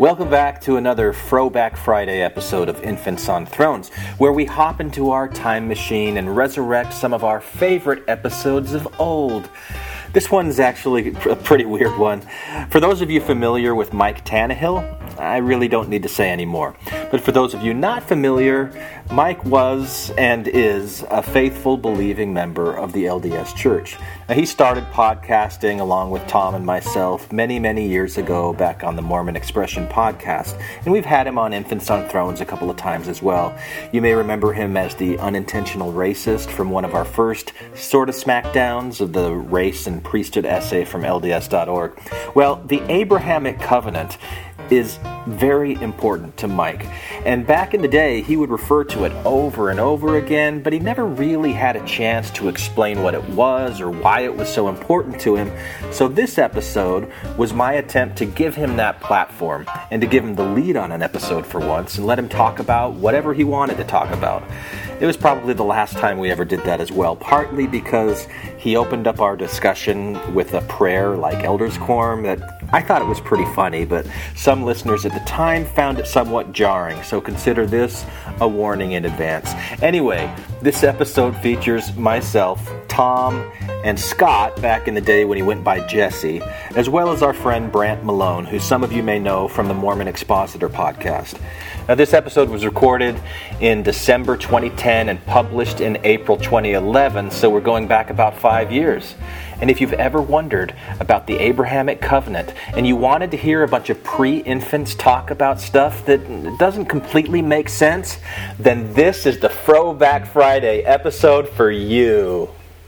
Welcome back to another Throwback Friday episode of Infants on Thrones, where we hop into our time machine and resurrect some of our favorite episodes of old. This one's actually a pretty weird one. For those of you familiar with Mike Tannehill, I really don't need to say any more. But for those of you not familiar, Mike was and is a faithful, believing member of the LDS Church. Now, he started podcasting along with Tom and myself many, many years ago back on the Mormon Expression podcast, and we've had him on Infants on Thrones a couple of times as well. You may remember him as the unintentional racist from one of our first sort of smackdowns of the race and priesthood essay from LDS.org. Well, the Abrahamic Covenant is very important to Mike. And back in the day, he would refer to it over and over again, but he never really had a chance to explain what it was or why it was so important to him. So this episode was my attempt to give him that platform and to give him the lead on an episode for once and let him talk about whatever he wanted to talk about. It was probably the last time we ever did that as well, partly because he opened up our discussion with a prayer like Elders Quorum that I thought it was pretty funny, but some listeners at the time found it somewhat jarring, so consider this a warning in advance. Anyway, this episode features myself, Tom, and Scott back in the day when he went by Jesse, as well as our friend Brant Malone, who some of you may know from the Mormon Expositor podcast. Now, this episode was recorded in December 2010 and published in April 2011, so we're going back about 5 years. And if you've ever wondered about the Abrahamic Covenant and you wanted to hear a bunch of pre-infants talk about stuff that doesn't completely make sense, then this is the Throwback Friday episode for you.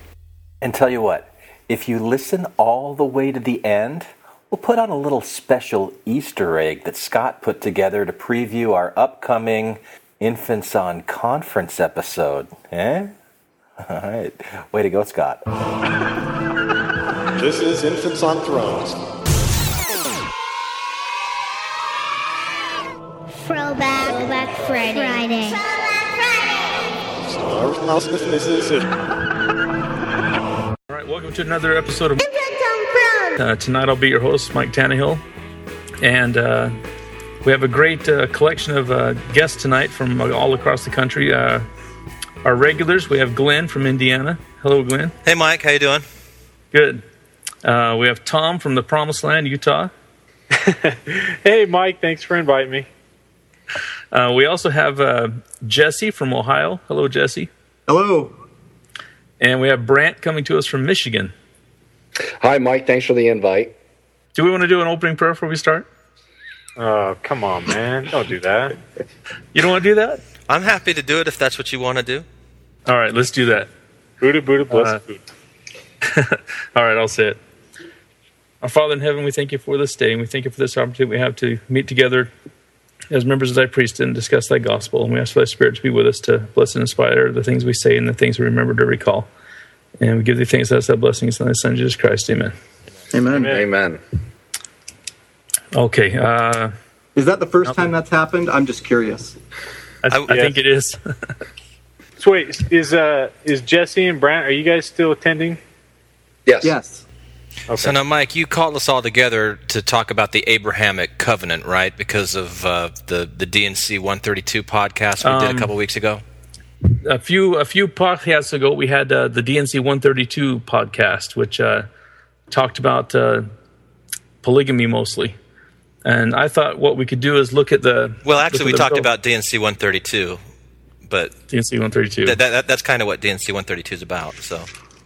And tell you what, if you listen all the way to the end, we'll put on a little special Easter egg that Scott put together to preview our upcoming Infants on Conference episode. Eh? All right. Way to go, Scott. This is Infants on Thrones. Throwback Friday. This is it. All right, welcome to another episode of tonight I'll be your host, Mike Tannehill, and we have a great collection of guests tonight from all across the country. Our regulars, we have Glenn from Indiana. Hello, Glenn. Hey, Mike. How you doing? Good. We have Tom from the Promised Land, Utah. Hey, Mike. Thanks for inviting me. We also have Jesse from Ohio. Hello, Jesse. Hello. And we have Brant coming to us from Michigan. Hi, Mike. Thanks for the invite. Do we want to do an opening prayer before we start? Oh, come on, man. Don't do that. You don't want to do that? I'm happy to do it if that's what you want to do. All right, let's do that. Buddha, blessed food. All right, I'll say it. Our Father in heaven, we thank you for this day, and we thank you for this opportunity we have to meet together as members of thy priesthood and discuss thy gospel. And we ask for thy Spirit to be with us to bless and inspire the things we say and the things we remember to recall. And we give thee thanks as thy blessings in thy Son, Jesus Christ. Amen. Amen. Amen. Okay. Is that the first time that's happened? I'm just curious. I think it is. So wait, is Jesse and Brant, are you guys still attending? Yes. Yes. Okay. So now, Mike, you called us all together to talk about the Abrahamic Covenant, right? Because of the DNC 132 podcast we did a couple weeks ago. A few podcasts ago, we had the DNC 132 podcast, which talked about polygamy mostly. And I thought what we could do is look at the... Well, actually, we talked about DNC 132, but... DNC 132. That's kind of what DNC 132 is about, so...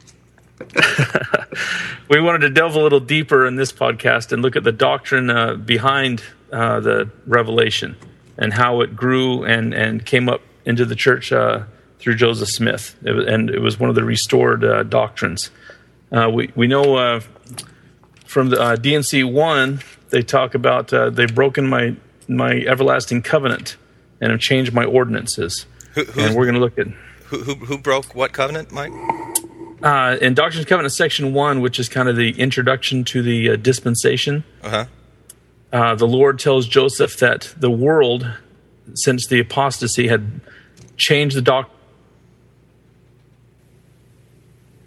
We wanted to delve a little deeper in this podcast and look at the doctrine behind the revelation and how it grew and came up into the church through Joseph Smith. It was one of the restored doctrines. We know from the DNC 1, they talk about they've broken my everlasting covenant and have changed my ordinances. And we're going to look at... Who broke what covenant, Mike? In Doctrines and Covenants, Section 1, which is kind of the introduction to the dispensation, the Lord tells Joseph that the world, since the apostasy, had changed the doctrine.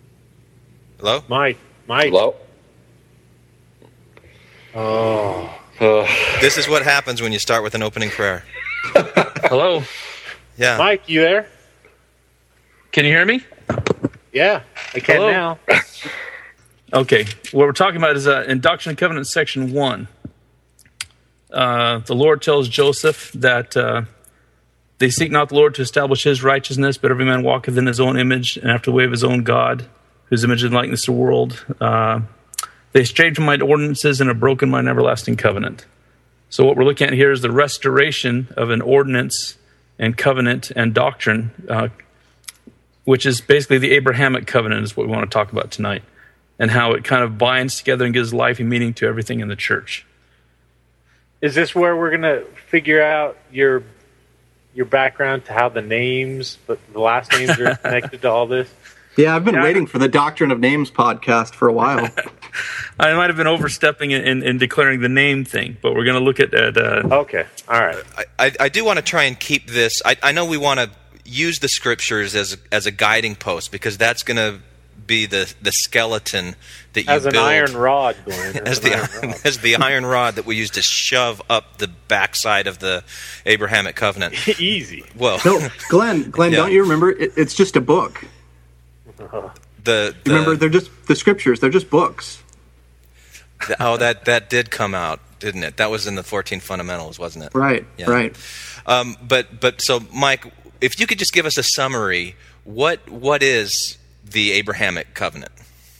Mike. Hello? Oh, This is what happens when you start with an opening prayer. Hello? Yeah. Mike, you there? Can you hear me? Yeah, I can Hello? now. Okay. What we're talking about is in Doctrine and Covenants, section 1. The Lord tells Joseph that they seek not the Lord to establish his righteousness, but every man walketh in his own image and after the way of his own God, whose image and likeness the world. They strayed from my ordinances and have broken mine everlasting covenant. So what we're looking at here is the restoration of an ordinance and covenant and doctrine, which is basically the Abrahamic covenant is what we want to talk about tonight, and how it kind of binds together and gives life and meaning to everything in the church. Is this where we're going to figure out your background to how the names, but the last names are connected to all this? Yeah, I've been waiting for the Doctrine of Names podcast for a while. I might have been overstepping in declaring the name thing, but we're going to look at Okay, all right. I do want to try and keep this. I know we want to use the scriptures as a guiding post, because that's going to be the skeleton that you as an build. Iron rod, Glenn. As the iron rod that we use to shove up the backside of the Abrahamic covenant. Easy. Well, No, Glenn, Yeah. don't you remember? It's just a book. Remember, they're just the scriptures. They're just books. That did come out, didn't it? That was in the 14 Fundamentals, wasn't it? Right, Yeah. right. But so, Mike, if you could just give us a summary, what is the Abrahamic covenant?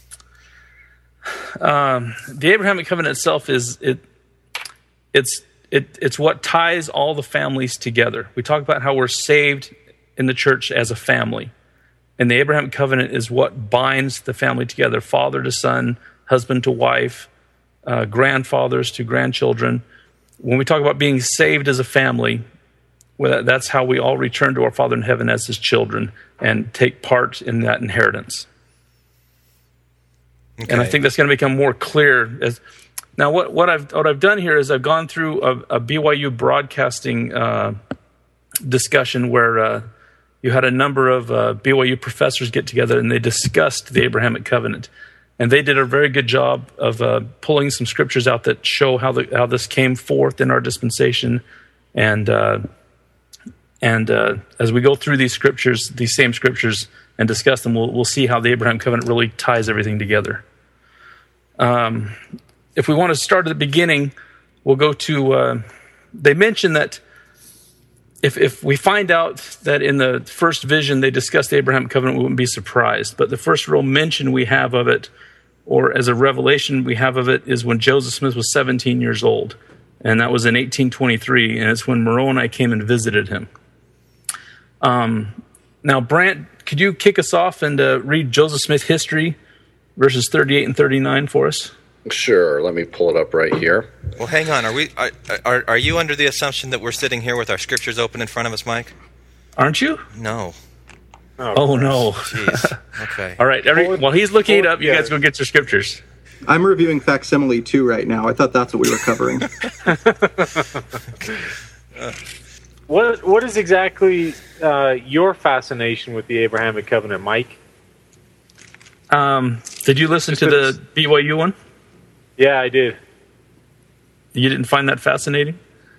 the Abrahamic covenant itself is it's what ties all the families together. We talk about how we're saved in the church as a family. And the Abrahamic covenant is what binds the family together, father to son, husband to wife, grandfathers to grandchildren. When we talk about being saved as a family, well, that's how we all return to our Father in heaven as his children and take part in that inheritance. Okay. And I think that's going to become more clear. Now, what I've done here is I've gone through a BYU broadcasting discussion where you had a number of BYU professors get together and they discussed the Abrahamic covenant. And they did a very good job of pulling some scriptures out that show how this came forth in our dispensation. And as we go through these scriptures, these same scriptures, and discuss them, we'll see how the Abraham covenant really ties everything together. If we want to start at the beginning, we'll go to, they mention that if we find out that in the first vision they discussed the Abraham covenant, we wouldn't be surprised. But the first real mention we have of it, or as a revelation we have of it, is when Joseph Smith was 17 years old. And that was in 1823, and it's when Moroni came and visited him. Now, Brant, could you kick us off and read Joseph Smith history, verses 38 and 39 for us? Sure. Let me pull it up right here. Well, hang on. Are you under the assumption that we're sitting here with our scriptures open in front of us, Mike? Aren't you? No. Oh no. Jeez. Okay. All right. While he's looking it up, you guys go get your scriptures. I'm reviewing Facsimile 2 right now. I thought that's what we were covering. What is exactly your fascination with the Abrahamic covenant, Mike? Did you listen to the BYU one? Yeah, I did. You didn't find that fascinating?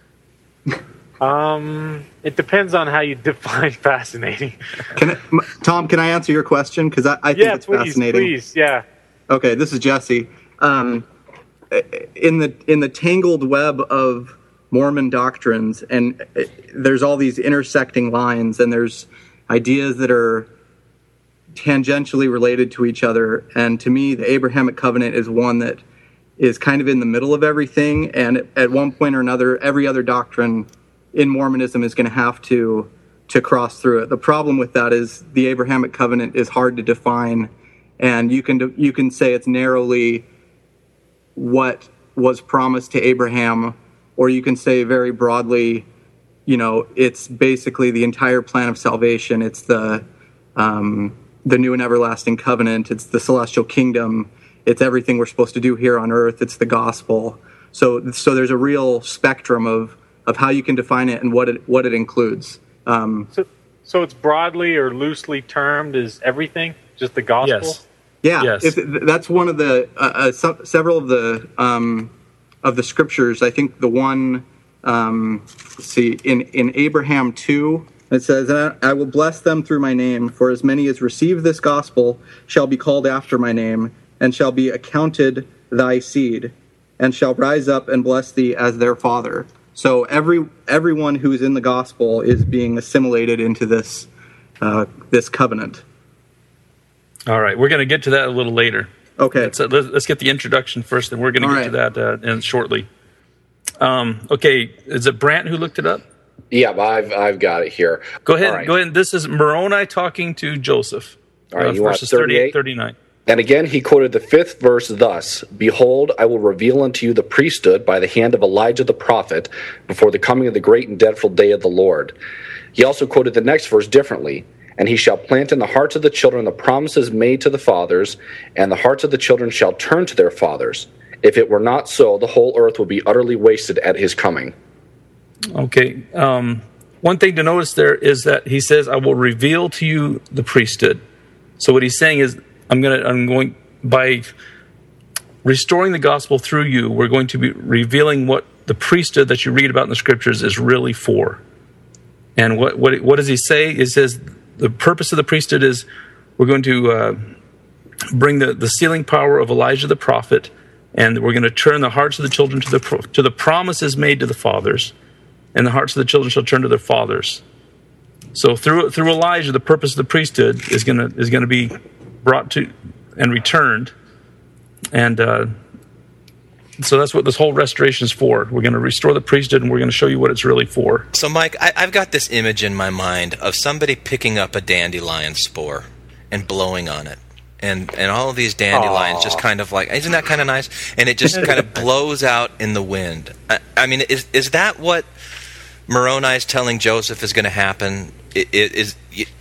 It depends on how you define fascinating. Tom, can I answer your question? Because I think it's fascinating. Please, yeah. Okay, this is Jesse. In the tangled web of Mormon doctrines, and there's all these intersecting lines, and there's ideas that are tangentially related to each other. And to me, the Abrahamic covenant is one that is kind of in the middle of everything. And at one point or another, every other doctrine in Mormonism is going to have to cross through it. The problem with that is the Abrahamic covenant is hard to define, and you can say it's narrowly what was promised to Abraham, or you can say very broadly, it's basically the entire plan of salvation. It's the new and everlasting covenant. It's the celestial kingdom. It's everything we're supposed to do here on earth. It's the gospel. So there's a real spectrum of how you can define it and what it includes. So it's broadly or loosely termed as everything, just the gospel? Yes. Yeah, yes. That's one of the several of the of the scriptures. I think the one, let's see, in Abraham 2, it says, "And I will bless them through my name, for as many as receive this gospel shall be called after my name, and shall be accounted thy seed, and shall rise up and bless thee as their father." So everyone who is in the gospel is being assimilated into this this covenant. All right, we're going to get to that a little later. Okay. Let's get the introduction first, and we're going to get to that shortly. Okay, is it Brant who looked it up? Yeah, I've got it here. Go ahead. Right. Go ahead. This is Moroni talking to Joseph. All right, you want verses 38, 38? 39. And again he quoted the 5th verse thus, "Behold, I will reveal unto you the priesthood by the hand of Elijah the prophet before the coming of the great and dreadful day of the Lord." He also quoted the next verse differently, "And he shall plant in the hearts of the children the promises made to the fathers, and the hearts of the children shall turn to their fathers. If it were not so, the whole earth would be utterly wasted at his coming." Okay. One thing to notice there is that he says, "I will reveal to you the priesthood." So what he's saying is, I'm going by restoring the gospel through you, we're going to be revealing what the priesthood that you read about in the scriptures is really for. And what does he say? He says the purpose of the priesthood is we're going to bring the sealing power of Elijah the prophet, and we're going to turn the hearts of the children to the promises made to the fathers, and the hearts of the children shall turn to their fathers. So through Elijah, the purpose of the priesthood is going to be brought to and returned, and so that's what this whole restoration is for. We're going to restore the priesthood, and we're going to show you what it's really for. So, Mike, I've got this image in my mind of somebody picking up a dandelion spore and blowing on it. And all of these dandelions just kind of like, isn't that kind of nice? And it just kind of blows out in the wind. I mean, is that what Moroni is telling Joseph is going to happen? If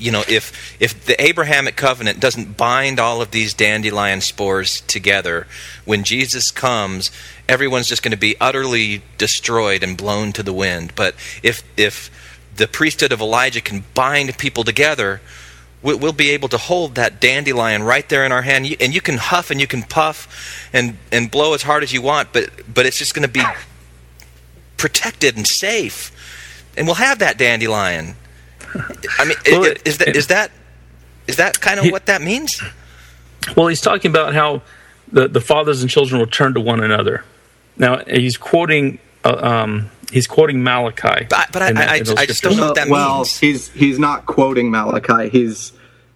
the Abrahamic covenant doesn't bind all of these dandelion spores together, when Jesus comes, everyone's just going to be utterly destroyed and blown to the wind. But if the priesthood of Elijah can bind people together, we'll be able to hold that dandelion right there in our hand, and you can huff and you can puff and blow as hard as you want, but it's just going to be protected and safe, and we'll have that dandelion. I mean, is that kind of what that means? Well, he's talking about how the fathers and children will turn to one another. Now he's quoting Malachi. But I just don't know what that means. Well, he's not quoting Malachi. He's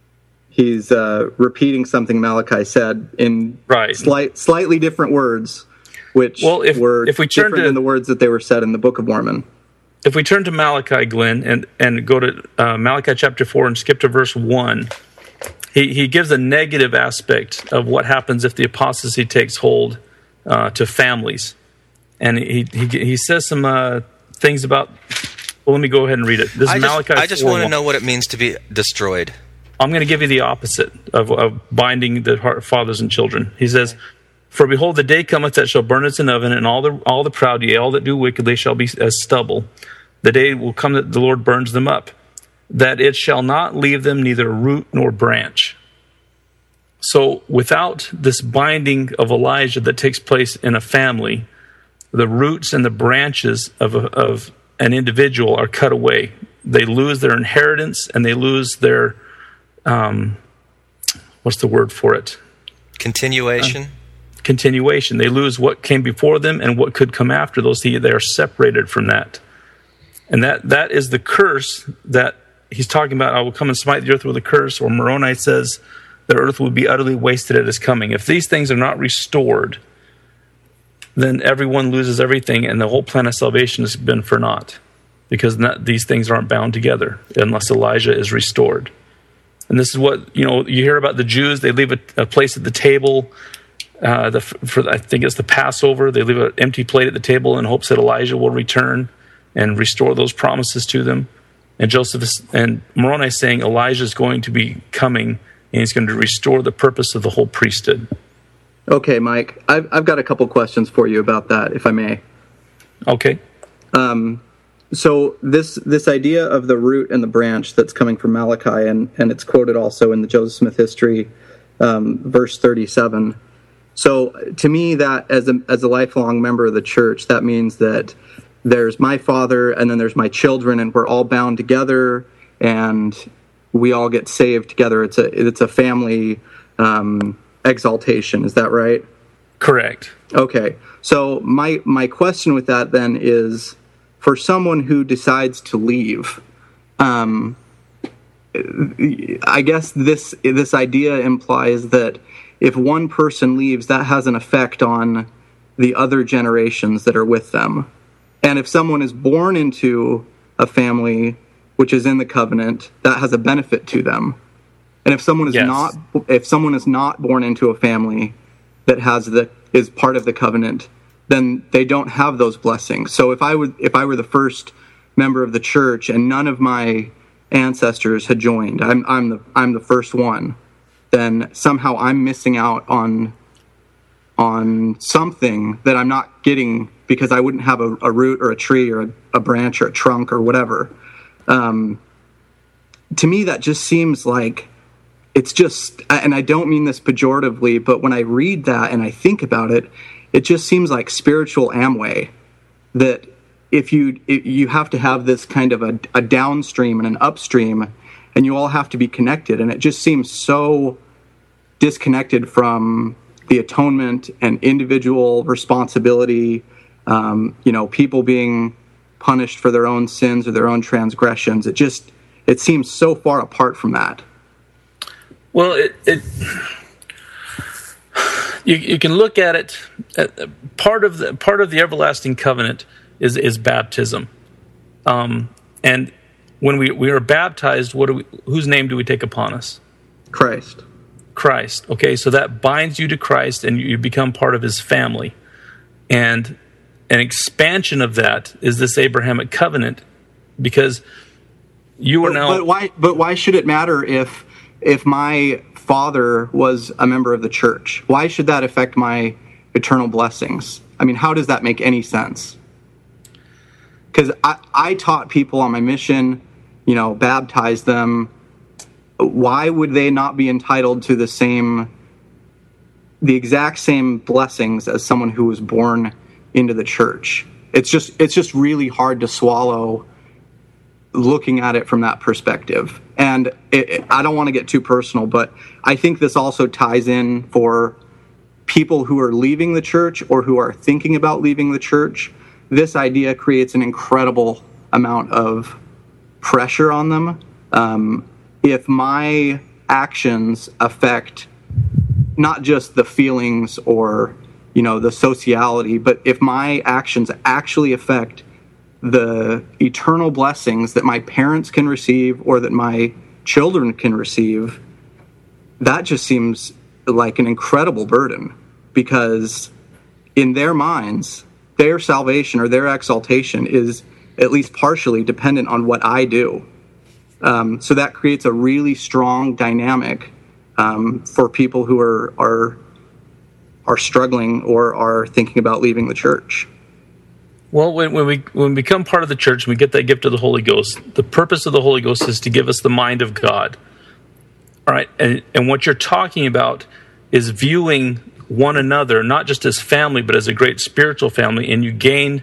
repeating something Malachi said in slightly different words, which were different than the words that they were said in the Book of Mormon. If we turn to Malachi, Glenn, and go to Malachi chapter 4 and skip to verse 1, he gives a negative aspect of what happens if the apostasy takes hold to families. And he says some things about... Well, let me go ahead and read it. This is Malachi 4. I just want to know what it means to be destroyed. I'm going to give you the opposite of binding the fathers and children. He says, "For behold, the day cometh that shall burn as an oven, and all the proud, yea, all that do wickedly, shall be as stubble. The day will come that the Lord burns them up, that it shall not leave them neither root nor branch." So without this binding of Elijah that takes place in a family, the roots and the branches of an individual are cut away. They lose their inheritance, and they lose their, what's the word for it? Continuation. They lose what came before them and what could come after those. They are separated from that. And that is the curse that he's talking about. "I will come and smite the earth with a curse," or Moroni says the earth will be utterly wasted at his coming. If these things are not restored, then everyone loses everything, and the whole plan of salvation has been for naught, because these things aren't bound together unless Elijah is restored. And this is what, you hear about the Jews. They leave a place at the table I think it's the Passover. They leave an empty plate at the table in hopes that Elijah will return and restore those promises to them. And Moroni is saying Elijah is going to be coming, and he's going to restore the purpose of the whole priesthood. Okay, Mike, I've got a couple questions for you about that, if I may. Okay. So this idea of the root and the branch that's coming from Malachi, and it's quoted also in the Joseph Smith history, verse 37. So to me, that as a lifelong member of the church, that means that there's my father and then there's my children, and we're all bound together and we all get saved together. It's a family exaltation. Is that right? Correct. Okay. So my question with that then is, for someone who decides to leave, I guess this idea implies that if one person leaves, that has an effect on the other generations that are with them. And if someone is born into a family which is in the covenant, that has a benefit to them. And if someone is not born into a family that is part of the covenant, then they don't have those blessings. So if I were the first member of the church and none of my ancestors had joined, I'm the first one, then somehow I'm missing out on something that I'm not getting because I wouldn't have a root or a tree or a branch or a trunk or whatever. To me, that just seems like it's just, and I don't mean this pejoratively, but when I read that and I think about it, it just seems like spiritual Amway, that if you have to have this kind of a downstream and an upstream, and you all have to be connected, and it just seems so disconnected from the atonement and individual responsibility, people being punished for their own sins or their own transgressions. It seems so far apart from that. Well, you can look at it. Part of the everlasting covenant is baptism, and when we are baptized, whose name do we take upon us? Christ. Okay, so that binds you to Christ, and you become part of His family. And an expansion of that is this Abrahamic covenant, because you are now. But why should it matter if my father was a member of the church? Why should that affect my eternal blessings? I mean, how does that make any sense? Because I taught people on my mission, baptized them. Why would they not be entitled to the exact same blessings as someone who was born into the church? It's just really hard to swallow looking at it from that perspective. And I don't want to get too personal, but I think this also ties in for people who are leaving the church or who are thinking about leaving the church. This idea creates an incredible amount of pressure on them. If my actions affect not just the feelings or, the sociality, but if my actions actually affect the eternal blessings that my parents can receive or that my children can receive, that just seems like an incredible burden, because in their minds, their salvation or their exaltation is at least partially dependent on what I do. So that creates a really strong dynamic for people who are struggling or are thinking about leaving the church. Well, when we become part of the church and we get that gift of the Holy Ghost, the purpose of the Holy Ghost is to give us the mind of God. All right, and what you're talking about is viewing one another not just as family, but as a great spiritual family, and you gain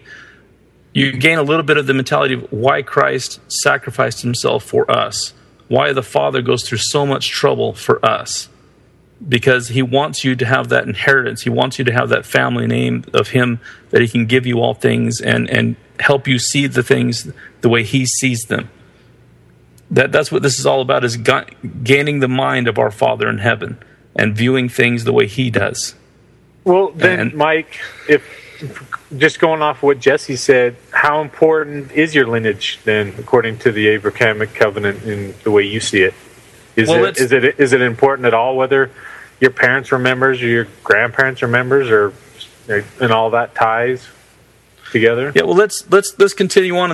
a little bit of the mentality of why Christ sacrificed Himself for us, why the Father goes through so much trouble for us, because He wants you to have that inheritance. He wants you to have that family name of Him, that He can give you all things and help you see the things the way He sees them. That's what this is all about, is gaining the mind of our Father in heaven and viewing things the way He does. Well, then, Mike, if just going off what Jesse said, how important is your lineage then, according to the Abrahamic covenant in the way you see it? Is it important at all whether your parents were members or your grandparents are members, or and all that ties together? Yeah. Well, let's continue on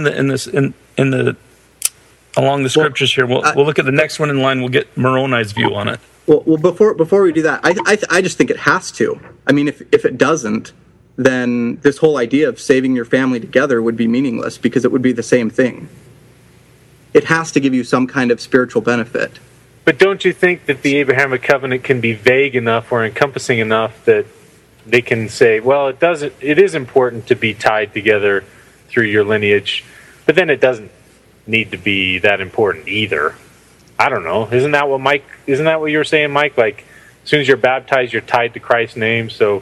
along the scriptures here. We'll look at the next one in line. We'll get Moroni's view on it. Well, before we do that, I just think it has to. I mean, if it doesn't, then this whole idea of saving your family together would be meaningless, because it would be the same thing. It has to give you some kind of spiritual benefit. But don't you think that the Abrahamic covenant can be vague enough or encompassing enough that they can say, well, it is important to be tied together through your lineage, but then it doesn't need to be that important either. I don't know. Isn't that what you were saying, Mike? Like, as soon as you're baptized, you're tied to Christ's name. So,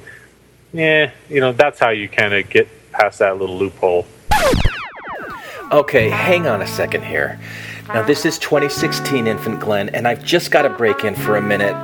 that's how you kind of get past that little loophole. Okay, hang on a second here. Now, this is 2016, Infant Glenn, and I've just got to break in for a minute.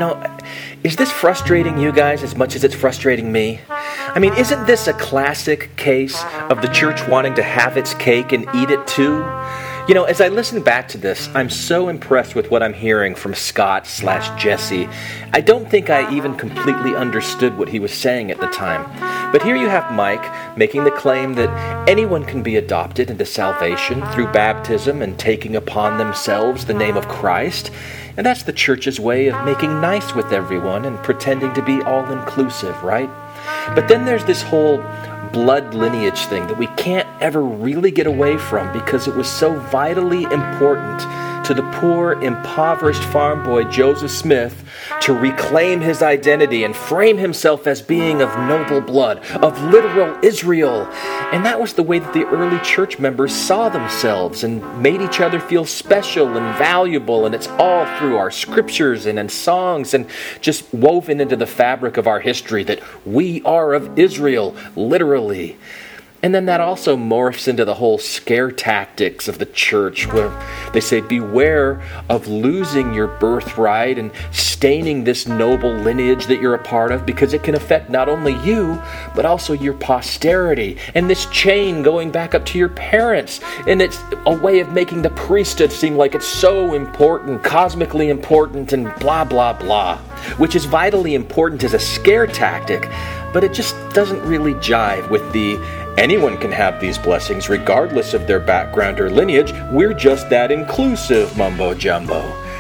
Is this frustrating you guys as much as it's frustrating me? I mean, isn't this a classic case of the church wanting to have its cake and eat it too? As I listen back to this, I'm so impressed with what I'm hearing from Scott/Jesse. I don't think I even completely understood what he was saying at the time. But here you have Mike making the claim that anyone can be adopted into salvation through baptism and taking upon themselves the name of Christ. And that's the church's way of making nice with everyone and pretending to be all-inclusive, right? But then there's this whole blood lineage thing that we can't ever really get away from because it was so vitally important to the poor, impoverished farm boy Joseph Smith to reclaim his identity and frame himself as being of noble blood, of literal Israel. And that was the way that the early church members saw themselves and made each other feel special and valuable. And it's all through our scriptures and in songs and just woven into the fabric of our history that we are of Israel, literally. And then that also morphs into the whole scare tactics of the church where they say, beware of losing your birthright and staining this noble lineage that you're a part of because it can affect not only you, but also your posterity. And this chain going back up to your parents. And it's a way of making the priesthood seem like it's so important, cosmically important, and blah, blah, blah. Which is vitally important as a scare tactic, but it just doesn't really jive with the anyone can have these blessings regardless of their background or lineage. We're just that inclusive mumbo jumbo.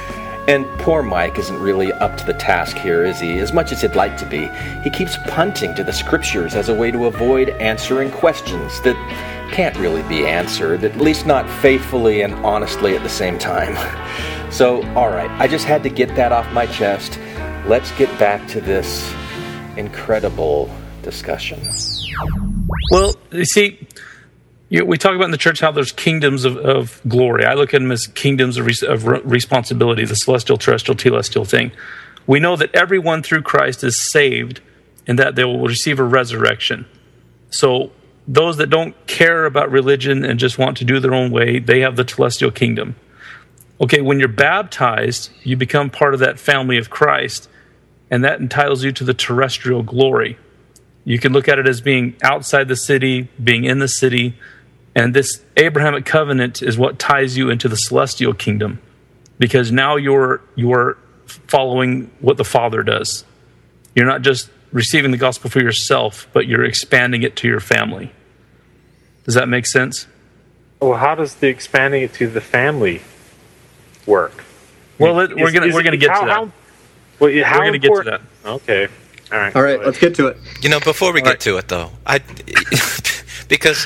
And poor Mike isn't really up to the task here, is he? As much as he'd like to be. He keeps punting to the scriptures as a way to avoid answering questions that can't really be answered, at least not faithfully and honestly at the same time. So, alright, I just had to get that off my chest. Let's get back to this incredible discussion. Well, you see, we talk about in the church how there's kingdoms of glory. I look at them as kingdoms of responsibility, the celestial, terrestrial, telestial thing. We know that everyone through Christ is saved and that they will receive a resurrection. So those that don't care about religion and just want to do their own way, they have the telestial kingdom. Okay, when you're baptized, you become part of that family of Christ, and that entitles you to the terrestrial glory. You can look at it as being outside the city, being in the city, and this Abrahamic covenant is what ties you into the celestial kingdom, because now you're following what the Father does. You're not just receiving the gospel for yourself, but you're expanding it to your family. Does that make sense? Well, how does the expanding it to the family work? Well, we're going to get to that. We're going to get to that. Okay. All right, let's get to it. Before we get to it, though, because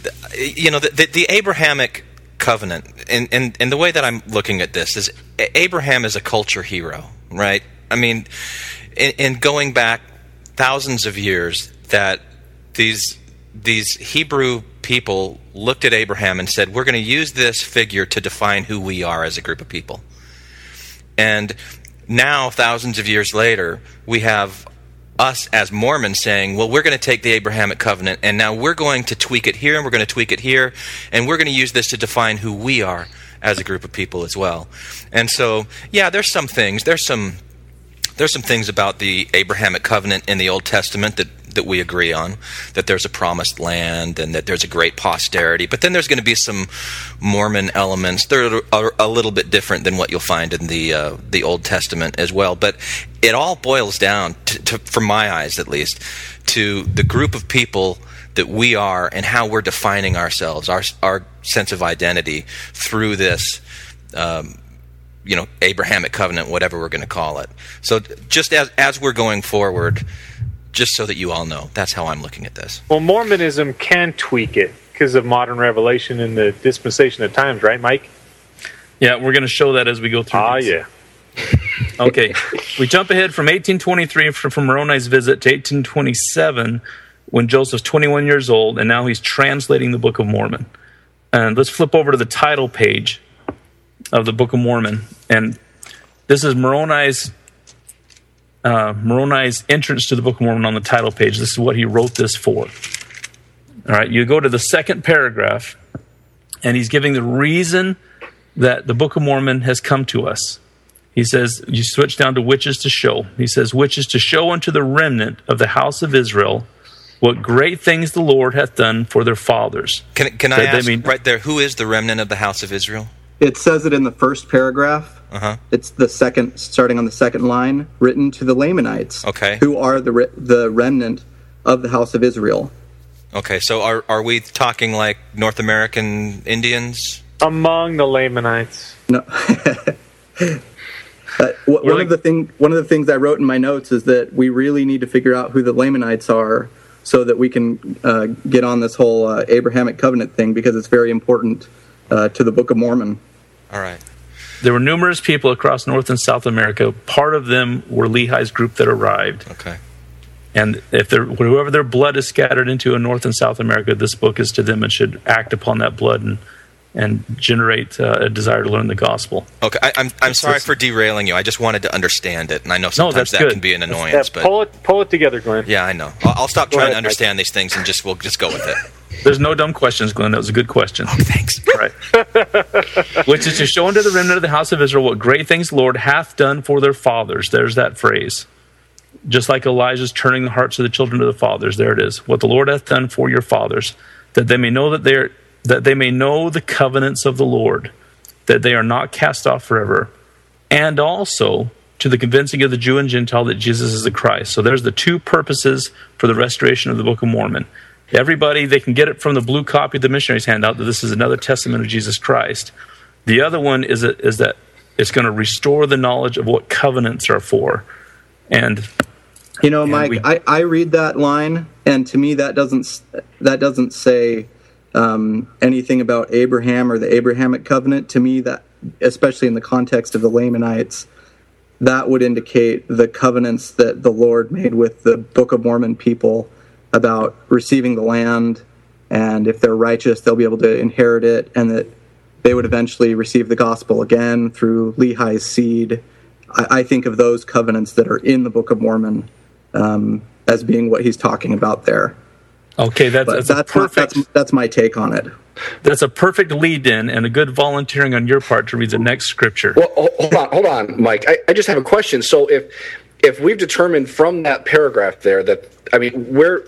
the Abrahamic covenant, and the way that I'm looking at this is Abraham is a culture hero, right? I mean, in going back thousands of years, that these Hebrew people looked at Abraham and said, we're going to use this figure to define who we are as a group of people. And now, thousands of years later, we have us as Mormons saying, well, we're going to take the Abrahamic covenant, and now we're going to tweak it here, and we're going to tweak it here, and we're going to use this to define who we are as a group of people as well. And so, yeah, there's some things about the Abrahamic covenant in the Old Testament that we agree on, that there's a promised land and that there's a great posterity. But then there's going to be some Mormon elements that are a little bit different than what you'll find in the Old Testament as well. But it all boils down, from my eyes at least, to the group of people that we are and how we're defining ourselves, our sense of identity through this Abrahamic covenant, whatever we're going to call it. So just as we're going forward, just so that you all know, that's how I'm looking at this. Well, Mormonism can tweak it because of modern revelation in the dispensation of times, right, Mike? Yeah, we're going to show that as we go through this. Yeah. Okay, we jump ahead from 1823 from Moroni's visit to 1827 when Joseph's 21 years old, and now he's translating the Book of Mormon. And let's flip over to the title page of the Book of Mormon, and this is Moroni's entrance to the Book of Mormon on the title page. This is what he wrote this for. All right, you go to the second paragraph, and he's giving the reason that the Book of Mormon has come to us. He says, you switch down to which is to show. He says, which is to show unto the remnant of the house of Israel what great things the Lord hath done for their fathers. Can I ask right there, who is the remnant of the house of Israel? It says it in the first paragraph. Uh-huh. It's the second, starting on the second line, written to the Lamanites, okay, who are the remnant of the house of Israel. Okay, so are we talking like North American Indians? Among the Lamanites. No. One of the things I wrote in my notes is that we really need to figure out who the Lamanites are so that we can get on this whole Abrahamic covenant thing, because it's very important to the Book of Mormon. All right. There were numerous people across North and South America. Part of them were Lehi's group that arrived. Okay. And if whoever their blood is scattered into in North and South America, this book is to them and should act upon that blood and generate a desire to learn the gospel. Okay, I'm sorry for derailing you. I just wanted to understand it, and I know sometimes that can be an annoyance. But pull it together, Glenn. Yeah, I know. I'll stop trying to understand these things, and we'll just go with it. There's no dumb questions, Glenn. That was a good question. Oh, thanks. Right. Which is to show unto the remnant of the house of Israel what great things the Lord hath done for their fathers. There's that phrase. Just like Elijah's turning the hearts of the children to the fathers. There it is. What the Lord hath done for your fathers, that they may know that they may know the covenants of the Lord, that they are not cast off forever, and also to the convincing of the Jew and Gentile that Jesus is the Christ. So there's the two purposes for the restoration of the Book of Mormon. Everybody, they can get it from the blue copy of the missionary's handout that this is another testament of Jesus Christ. The other one is that it's going to restore the knowledge of what covenants are for. And Mike, I read that line, and to me that doesn't say anything about Abraham or the Abrahamic covenant. To me, that, especially in the context of the Lamanites, that would indicate the covenants that the Lord made with the Book of Mormon people about receiving the land, and if they're righteous, they'll be able to inherit it, and that they would eventually receive the gospel again through Lehi's seed. I think of those covenants that are in the Book of Mormon as being what he's talking about there. Okay, that's my take on it. That's a perfect lead-in and a good volunteering on your part to read the next scripture. Well, hold on, Mike. I just have a question. So if we've determined from that paragraph there that, I mean, where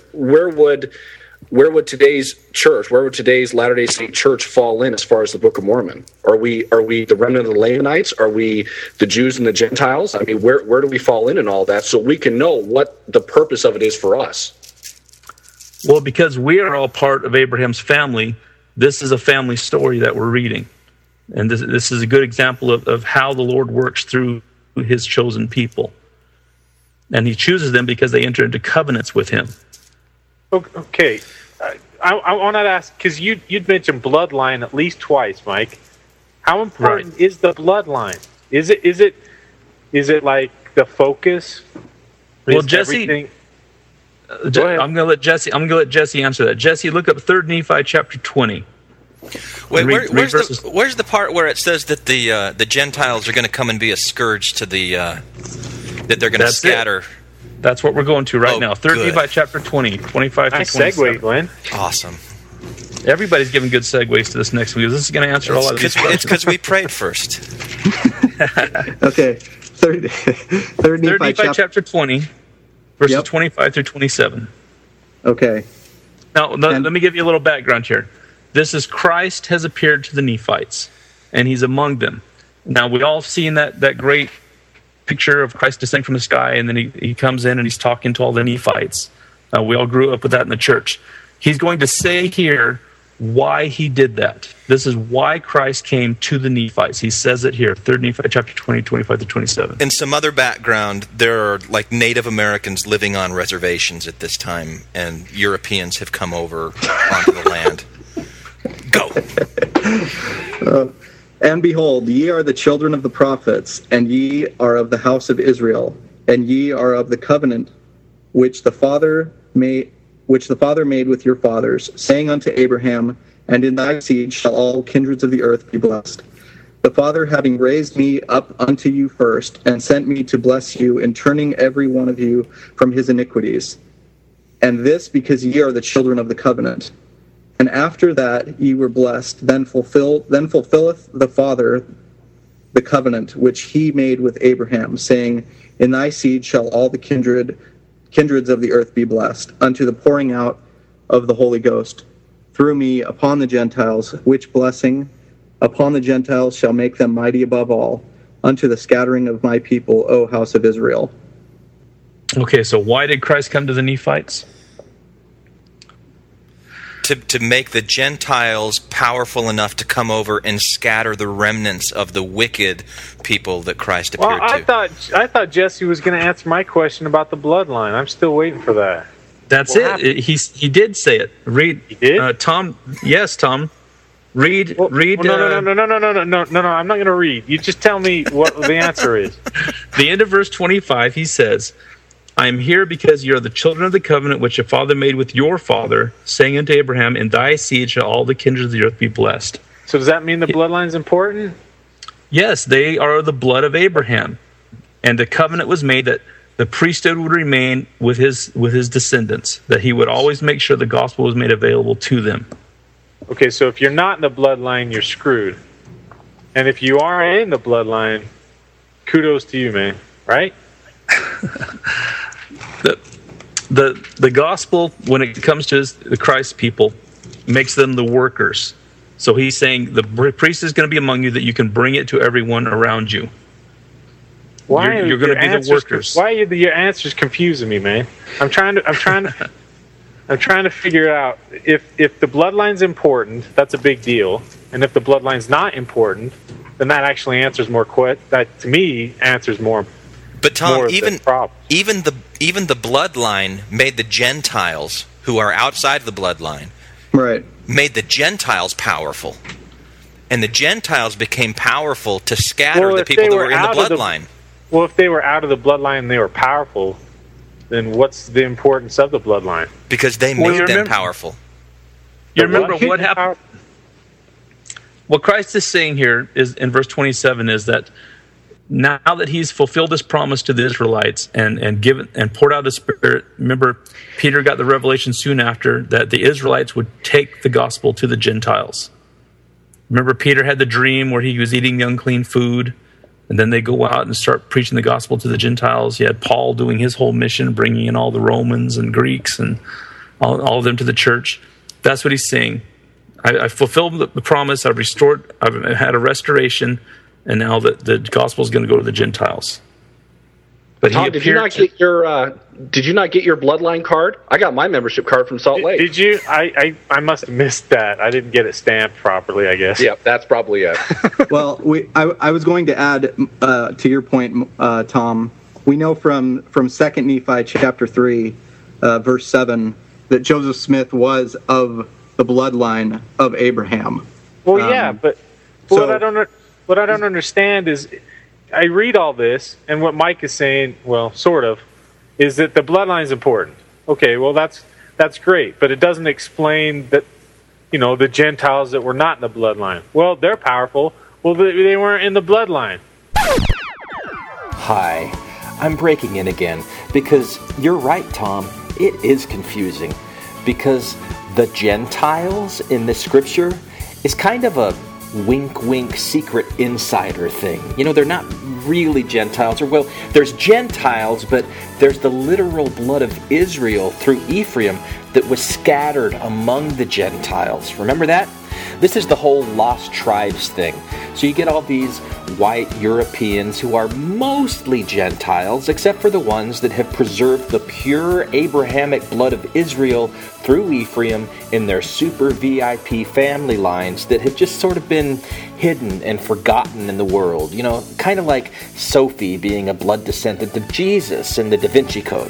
would today's church, where would today's Latter-day Saint church fall in as far as the Book of Mormon? Are we the remnant of the Lamanites? Are we the Jews and the Gentiles? I mean, where do we fall in all that so we can know what the purpose of it is for us? Well, because we are all part of Abraham's family, this is a family story that we're reading. And this is a good example of how the Lord works through his chosen people. And he chooses them because they enter into covenants with him. Okay. I want to ask, because you'd mentioned bloodline at least twice, Mike. How important is the bloodline? Is it like the focus? Well, Jesse, I'm going to let Jesse answer that. Jesse, look up 3 Nephi chapter 20. Wait, where's the part where it says that the Gentiles are going to come and be a scourge to the that they're going to scatter? That's what we're going to right now. 3 Nephi chapter 20, 25 to 27. Segue, Glenn. Awesome. Everybody's giving good segues to this next week. This is going to answer all of these questions. It's because we prayed first. Okay. 3 Nephi chapter 20, verses 25 through 27. Okay. Now, let me give you a little background here. This is Christ has appeared to the Nephites, and he's among them. Now, we all have seen that great picture of Christ descending from the sky, and then he comes in and he's talking to all the Nephites. We all grew up with that in the church. He's going to say here why he did that. This is why Christ came to the Nephites. He says it here, 3 Nephi chapter 20, 25 to 27. In some other background, there are like Native Americans living on reservations at this time, and Europeans have come over onto the land. Go. And behold, ye are the children of the prophets, and ye are of the house of Israel, and ye are of the covenant which the Father made with your fathers, saying unto Abraham, and in thy seed shall all kindreds of the earth be blessed. The Father having raised me up unto you first, and sent me to bless you in turning every one of you from his iniquities. And this because ye are the children of the covenant. And after that ye were blessed, then fulfilleth the Father the covenant which he made with Abraham, saying, in thy seed shall all the kindreds of the earth be blessed, unto the pouring out of the Holy Ghost through me upon the Gentiles, which blessing upon the Gentiles shall make them mighty above all, unto the scattering of my people, O house of Israel. Okay, so why did Christ come to the Nephites? To make the Gentiles powerful enough to come over and scatter the remnants of the wicked people that Christ appeared to. I thought Jesse was going to answer my question about the bloodline. I'm still waiting for that. That's it. He did say it. Read. He did? Tom. Yes, Tom. Read. No. I'm not going to read. You just tell me what the answer is. The end of verse 25, he says, I am here because you are the children of the covenant which your father made with your father, saying unto Abraham, in thy seed shall all the kindreds of the earth be blessed. So does that mean the bloodline's important? Yes, they are the blood of Abraham. And the covenant was made that the priesthood would remain with his descendants, that he would always make sure the gospel was made available to them. Okay, so if you're not in the bloodline, you're screwed. And if you are in the bloodline, kudos to you, man. Right? The gospel, when it comes to the Christ people, makes them the workers. So he's saying the priest is going to be among you, that you can bring it to everyone around you. You're going to be the workers. Why are your answers confusing me, man? I'm trying to figure out if the bloodline's important, that's a big deal, and if the bloodline's not important, then that actually answers more. That to me answers more. But Tom, even the bloodline made the Gentiles, who are outside the bloodline, right, made the Gentiles powerful, and the Gentiles became powerful to scatter the people that were in the bloodline. Well, if they were out of the bloodline and they were powerful, then what's the importance of the bloodline? Because they made them powerful. You remember what happened? What Christ is saying here is in verse 27 is that now that he's fulfilled his promise to the Israelites and given and poured out his Spirit, remember Peter got the revelation soon after that the Israelites would take the gospel to the Gentiles. Remember Peter had the dream where he was eating the unclean food, and then they go out and start preaching the gospel to the Gentiles. You had Paul doing his whole mission, bringing in all the Romans and Greeks and all of them to the church. That's what he's saying. I fulfilled the promise. I've had a restoration. And now the gospel is going to go to the Gentiles. But Tom, did you not get your bloodline card? I got my membership card from Salt Lake. Did you? I must have missed that. I didn't get it stamped properly, I guess. Yeah, that's probably it. Well, I was going to add to your point, Tom. We know from 2 Nephi chapter 3, verse 7, that Joseph Smith was of the bloodline of Abraham. Well, yeah, but what I don't understand is I read all this, and what Mike is saying, well, sort of, is that the bloodline is important. Okay, well, that's great, but it doesn't explain that, the Gentiles that were not in the bloodline. Well, they're powerful. Well, they weren't in the bloodline. Hi, I'm breaking in again because you're right, Tom. It is confusing because the Gentiles in the scripture is kind of a wink secret insider thing. They're not really Gentiles, or there's Gentiles, but there's the literal blood of Israel through Ephraim that was scattered among the Gentiles. Remember that? This is the whole lost tribes thing. So you get all these white Europeans who are mostly Gentiles, except for the ones that have preserved the pure Abrahamic blood of Israel through Ephraim in their super VIP family lines that have just sort of been hidden and forgotten in the world. Kind of like Sophie being a blood descendant of Jesus in the Da Vinci Code.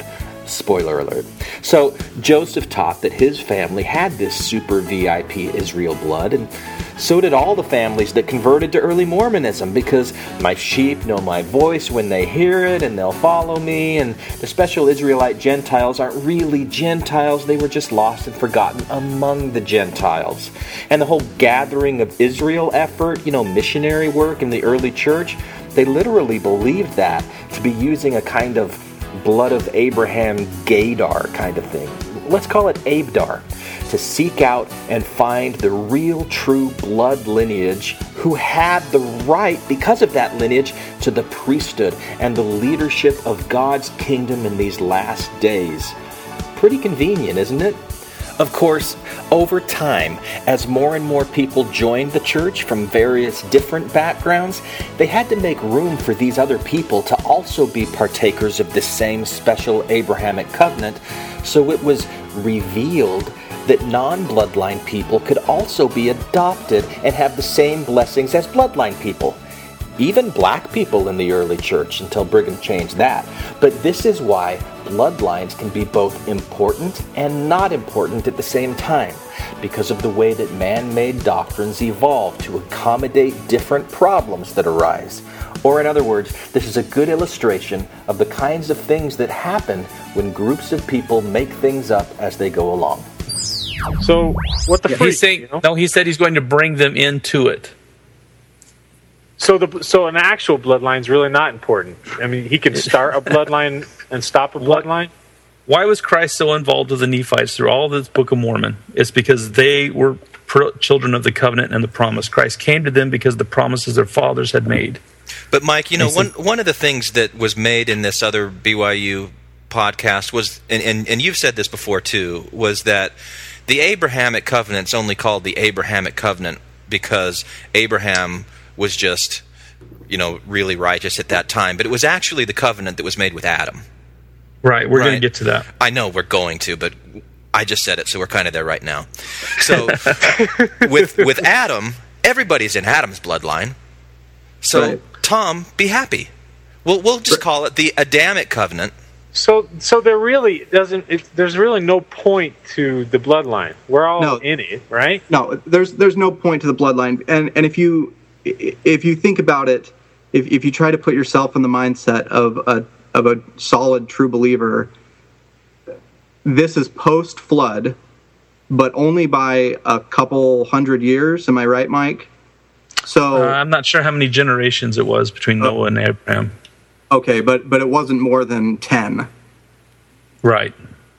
Spoiler alert. So Joseph taught that his family had this super VIP Israel blood, and so did all the families that converted to early Mormonism, because my sheep know my voice when they hear it, and they'll follow me, and the special Israelite Gentiles aren't really Gentiles, they were just lost and forgotten among the Gentiles. And the whole gathering of Israel effort, missionary work in the early church, they literally believed that to be using a kind of blood of Abraham gaydar kind of thing. Let's call it Abdar, to seek out and find the real true blood lineage who had the right, because of that lineage, to the priesthood and the leadership of God's kingdom in these last days. Pretty convenient, isn't it? Of course, over time, as more and more people joined the church from various different backgrounds, they had to make room for these other people to also be partakers of this same special Abrahamic covenant, so it was revealed that non-bloodline people could also be adopted and have the same blessings as bloodline people. Even black people in the early church, until Brigham changed that. But this is why bloodlines can be both important and not important at the same time, because of the way that man-made doctrines evolve to accommodate different problems that arise. Or in other words, this is a good illustration of the kinds of things that happen when groups of people make things up as they go along. So, what the freak? He's saying, no, he said he's going to bring them into it. So an actual bloodline is really not important. I mean, he can start a bloodline and stop a bloodline. Why was Christ so involved with the Nephites through all of this Book of Mormon? It's because they were children of the covenant and the promise. Christ came to them because of the promises their fathers had made. But Mike, one of the things that was made in this other BYU podcast was, and you've said this before too, was that the Abrahamic covenant's only called the Abrahamic covenant because Abraham was just, really righteous at that time. But it was actually the covenant that was made with Adam. Right, we're going to get to that. I know we're going to, but I just said it, so we're kind of there right now. So with Adam, everybody's in Adam's bloodline. So right. Tom, be happy. We'll just call it the Adamic covenant. So there really there's really no point to the bloodline. We're all in it, right? No, there's no point to the bloodline. And if you think about it, if you try to put yourself in the mindset of a solid true believer, this is post-flood, but only by a couple hundred years. Am I right, Mike? So I'm not sure how many generations it was between Noah and Abraham. Okay, but it wasn't more than 10. Right.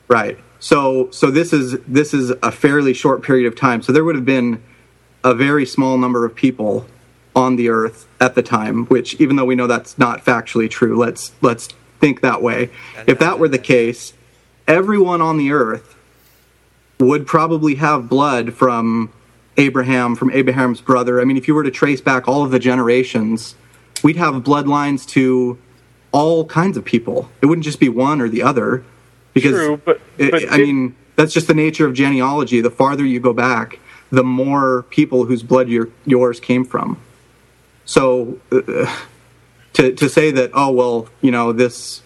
So this is a fairly short period of time. So there would have been a very small number of people on the earth at the time, which, even though we know that's not factually true, let's think that way. If that were the case, everyone on the earth would probably have blood from Abraham's brother. I mean, if you were to trace back all of the generations, we'd have bloodlines to all kinds of people. It wouldn't just be one or the other. Because, true, but that's just the nature of genealogy. The farther you go back, the more people whose blood yours came from. So to say that, this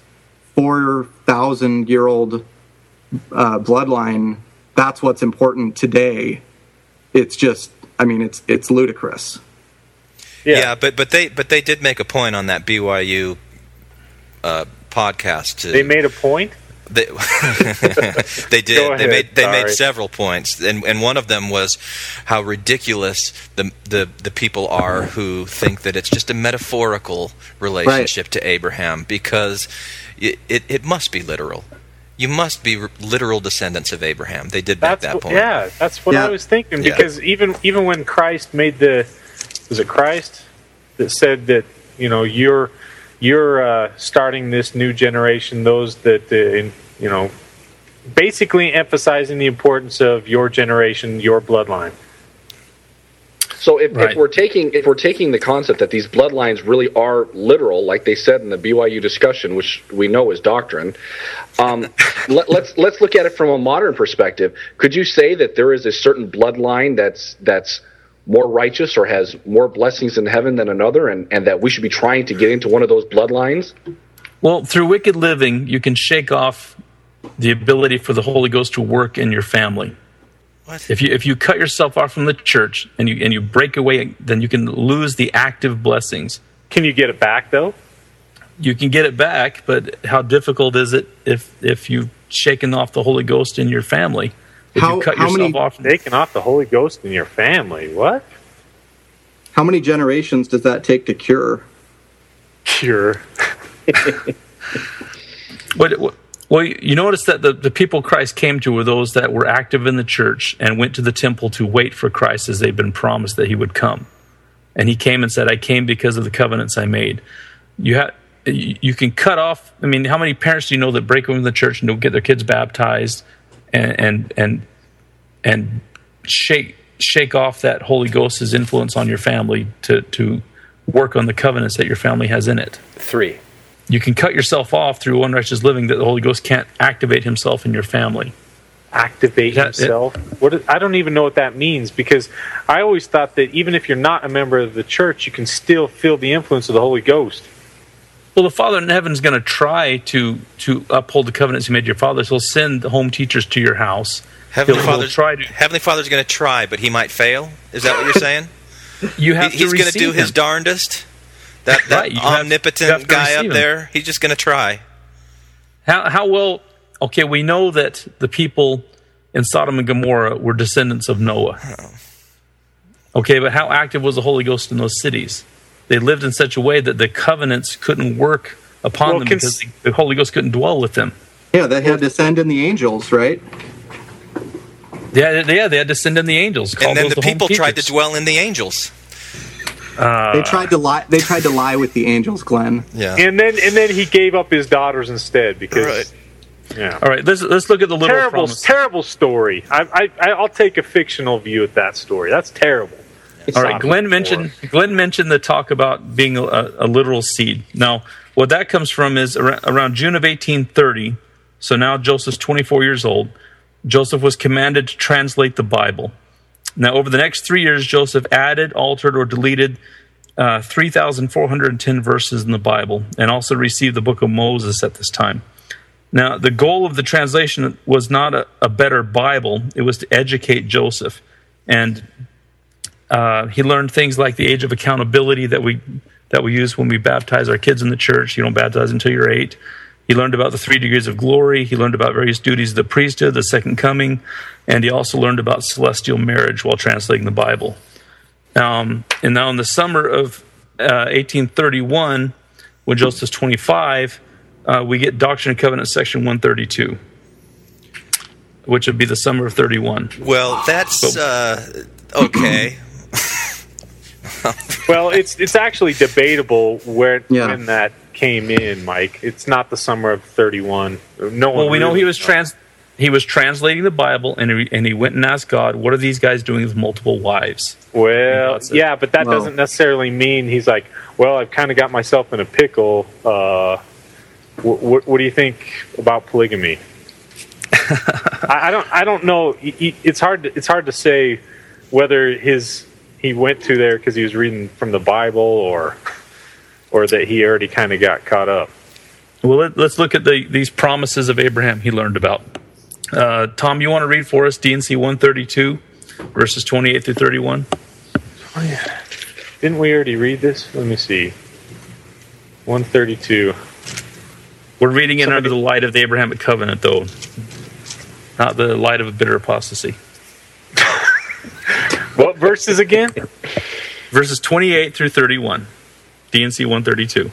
4,000-year-old bloodline, that's what's important today, it's just, it's ludicrous. Yeah, but they did make a point on that BYU podcast. They made a point? They did. They made several points, and one of them was how ridiculous the people are who think that it's just a metaphorical relationship to Abraham, because it must be literal. You must be literal descendants of Abraham. They did make that point. Yeah, that's what I was thinking, because even when Christ made was it Christ that said that you're starting this new generation, those that, basically emphasizing the importance of your generation, your bloodline. So if we're taking the concept that these bloodlines really are literal, like they said in the BYU discussion, which we know is doctrine, let's look at it from a modern perspective. Could you say that there is a certain bloodline that's more righteous or has more blessings in heaven than another, and that we should be trying to get into one of those bloodlines? Well, through wicked living, you can shake off the ability for the Holy Ghost to work in your family. What? If you cut yourself off from the church and you break away, then you can lose the active blessings. Can you get it back, though? You can get it back, but how difficult is it if you've shaken off the Holy Ghost in your family? If you cut yourself off, taking off the Holy Ghost in your family, what? How many generations does that take to cure? Cure. Well, you notice that the people Christ came to were those that were active in the church and went to the temple to wait for Christ as they'd been promised that he would come. And he came and said, I came because of the covenants I made. You can cut off. I mean, how many parents do you know that break away from the church and don't get their kids baptized and shake off that Holy Ghost's influence on your family to work on the covenants that your family has in it? 3. You can cut yourself off through unrighteous living that the Holy Ghost can't activate himself in your family. Activate himself? I don't even know what that means, because I always thought that even if you're not a member of the church, you can still feel the influence of the Holy Ghost. Well, the Father in heaven is going to try to uphold the covenants he made to your fathers. He'll send the home teachers to your house. Heavenly Father's going to try, but he might fail? Is that what you're saying? He's going to do his darndest? That right, omnipotent guy up there, he's just going to try. How well... Okay, we know that the people in Sodom and Gomorrah were descendants of Noah. Okay, but how active was the Holy Ghost in those cities? They lived in such a way that the covenants couldn't work upon them because the Holy Ghost couldn't dwell with them. Yeah, they had to send in the angels, right? Yeah, they had to send in the angels. And then the people tried to dwell in the angels. They tried to lie. They tried to lie with the angels, Glenn. Yeah, and then he gave up his daughters instead because. Right. Yeah. All right. Let's look at the literal promise. Terrible story. I'll take a fictional view at that story. That's terrible. All right. Glenn mentioned the talk about being a literal seed. Now, what that comes from is around June of 1830. So now Joseph's 24 years old. Joseph was commanded to translate the Bible. Now, over the next 3 years, Joseph added, altered, or deleted 3,410 verses in the Bible, and also received the book of Moses at this time. Now, the goal of the translation was not a better Bible. It was to educate Joseph. And he learned things like the age of accountability that we use when we baptize our kids in the church. You don't baptize until you're 8. He learned about the 3 degrees of glory. He learned about various duties of the priesthood, the second coming. And he also learned about celestial marriage while translating the Bible. And now in the summer of 1831, when Joseph's 25... we get Doctrine and Covenants section 132, which would be the summer of 31. Well, that's okay. Well, it's actually debatable when that came in, Mike. It's not the summer of 31. We know he was translating the Bible, and he went and asked God, "What are these guys doing with multiple wives?" Well, yeah, but that doesn't necessarily mean he's like, "Well, I've kind of got myself in a pickle." What do you think about polygamy? I don't know. It's hard to say whether he went to there because he was reading from the Bible or that he already kind of got caught up. Well, let's look at these promises of Abraham he learned about. Tom, you want to read for us D&C 132, verses 28 through 31? Oh, yeah. Didn't we already read this? Let me see. 132. We're reading it under the light of the Abrahamic covenant, though, not the light of a bitter apostasy. What verses again? Verses 28 through 31. D&C 132.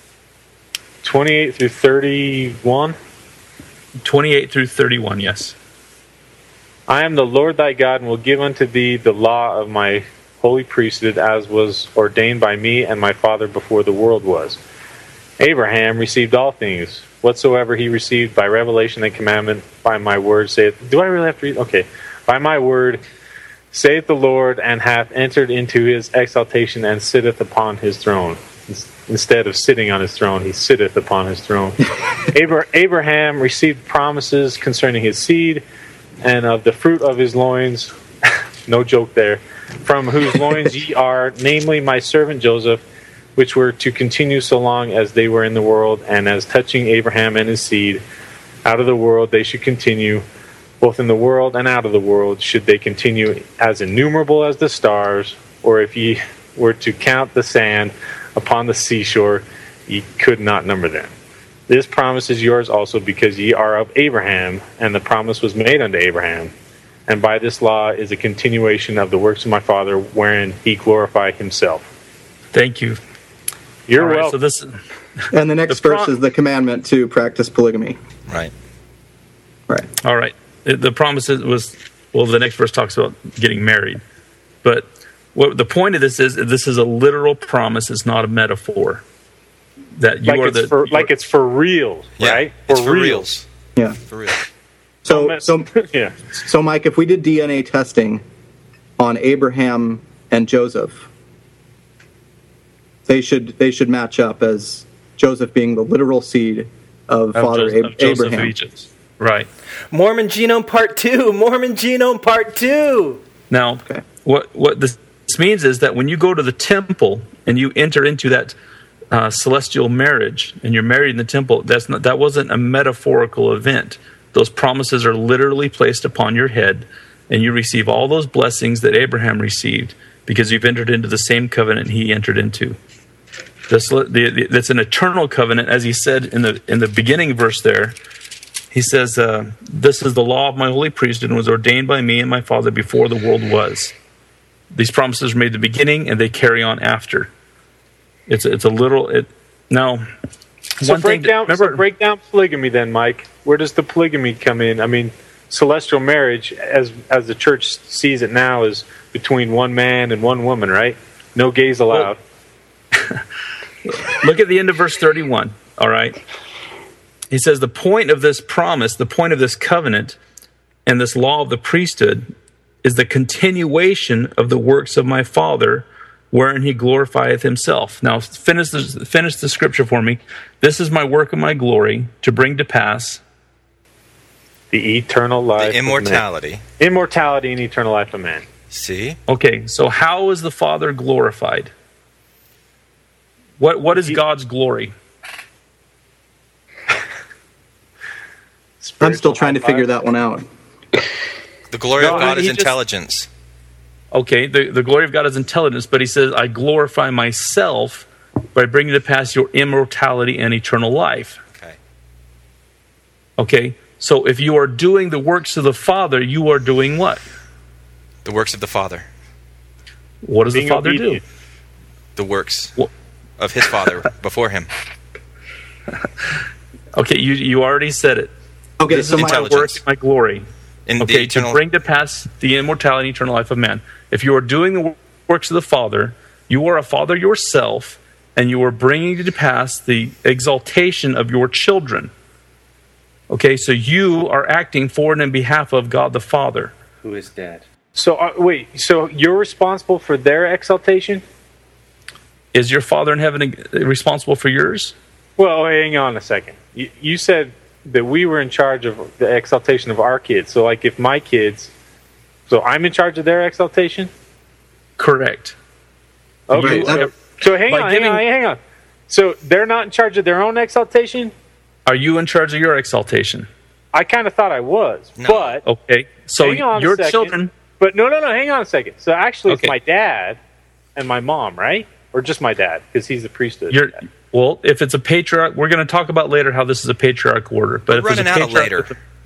28 through 31? 28 through 31, yes. I am the Lord thy God, and will give unto thee the law of my holy priesthood, as was ordained by me and my father before the world was. Abraham received all things, whatsoever he received by revelation and commandment by my word, saith... Do I really have to read? Okay. By my word, saith the Lord, and hath entered into his exaltation, and sitteth upon his throne. Instead of sitting on his throne, he sitteth upon his throne. Abraham received promises concerning his seed, and of the fruit of his loins, no joke there, from whose loins ye are, namely my servant Joseph, which were to continue so long as they were in the world. And as touching Abraham and his seed, out of the world, they should continue. Both in the world and out of the world, should they continue as innumerable as the stars, or if ye were to count the sand upon the seashore, ye could not number them. This promise is yours also, because ye are of Abraham, and the promise was made unto Abraham. And by this law is a continuation of the works of my Father, wherein he glorified himself. Thank you. You're welcome. So and the next verse is the commandment to practice polygamy. Right. Right. All right. The promise was, the next verse talks about getting married. But what the point of this is a literal promise. It's not a metaphor. That you it's for real, right? It's for reals. Yeah. For real. So Mike, if we did DNA testing on Abraham and Joseph, they should match up as Joseph being the literal seed of Father Abraham. Of Egypt. Right. Mormon Genome Part 2. Mormon Genome Part 2. Now, what this means is that when you go to the temple and you enter into that celestial marriage and you're married in the temple, that wasn't a metaphorical event. Those promises are literally placed upon your head, and you receive all those blessings that Abraham received because you've entered into the same covenant he entered into. That's an eternal covenant, as he said in the beginning verse there. He says, "This is the law of my holy priesthood, and was ordained by me and my Father before the world was." These promises were made at the beginning, and they carry on after. It's a little now. So break down polygamy then, Mike. Where does the polygamy come in? I mean, celestial marriage, as the church sees it now, is between one man and one woman, right? No gays allowed. Look at the end of verse 31. All right. He says the point of this promise, the point of this covenant, and this law of the priesthood is the continuation of the works of my Father, wherein he glorifieth himself. Now, finish the scripture for me. This is my work and my glory, to bring to pass the eternal life, the immortality, immortality and eternal life of man. See? Okay, so how is the Father glorified? What is God's glory? I'm still trying to figure that one out. The glory of God is intelligence. Okay, the glory of God is intelligence, but he says, I glorify myself by bringing to pass your immortality and eternal life. Okay, so if you are doing the works of the Father, you are doing what? The works of the Father. What does the Father do? The works of his Father before him. Okay, you already said it. Okay, this is my work and my glory. To bring to pass the immortality and eternal life of man. If you are doing the works of the Father, you are a father yourself, and you are bringing to pass the exaltation of your children. Okay, so you are acting for and in behalf of God the Father, who is dead. So wait, so you're responsible for their exaltation? Is your Father in heaven responsible for yours? Well, hang on a second. You said that we were in charge of the exaltation of our kids. So, like, if my kids, so I'm in charge of their exaltation? Correct. Okay. So hang on. So they're not in charge of their own exaltation? Are you in charge of your exaltation? I kind of thought I was, no. But okay. So your children. But no. Hang on a second. So actually, it's my dad and my mom, right? Or just my dad, because he's the priesthood. Well, if it's a patriarch, we're going to talk about later how this is a patriarchal order. But we're running out of later.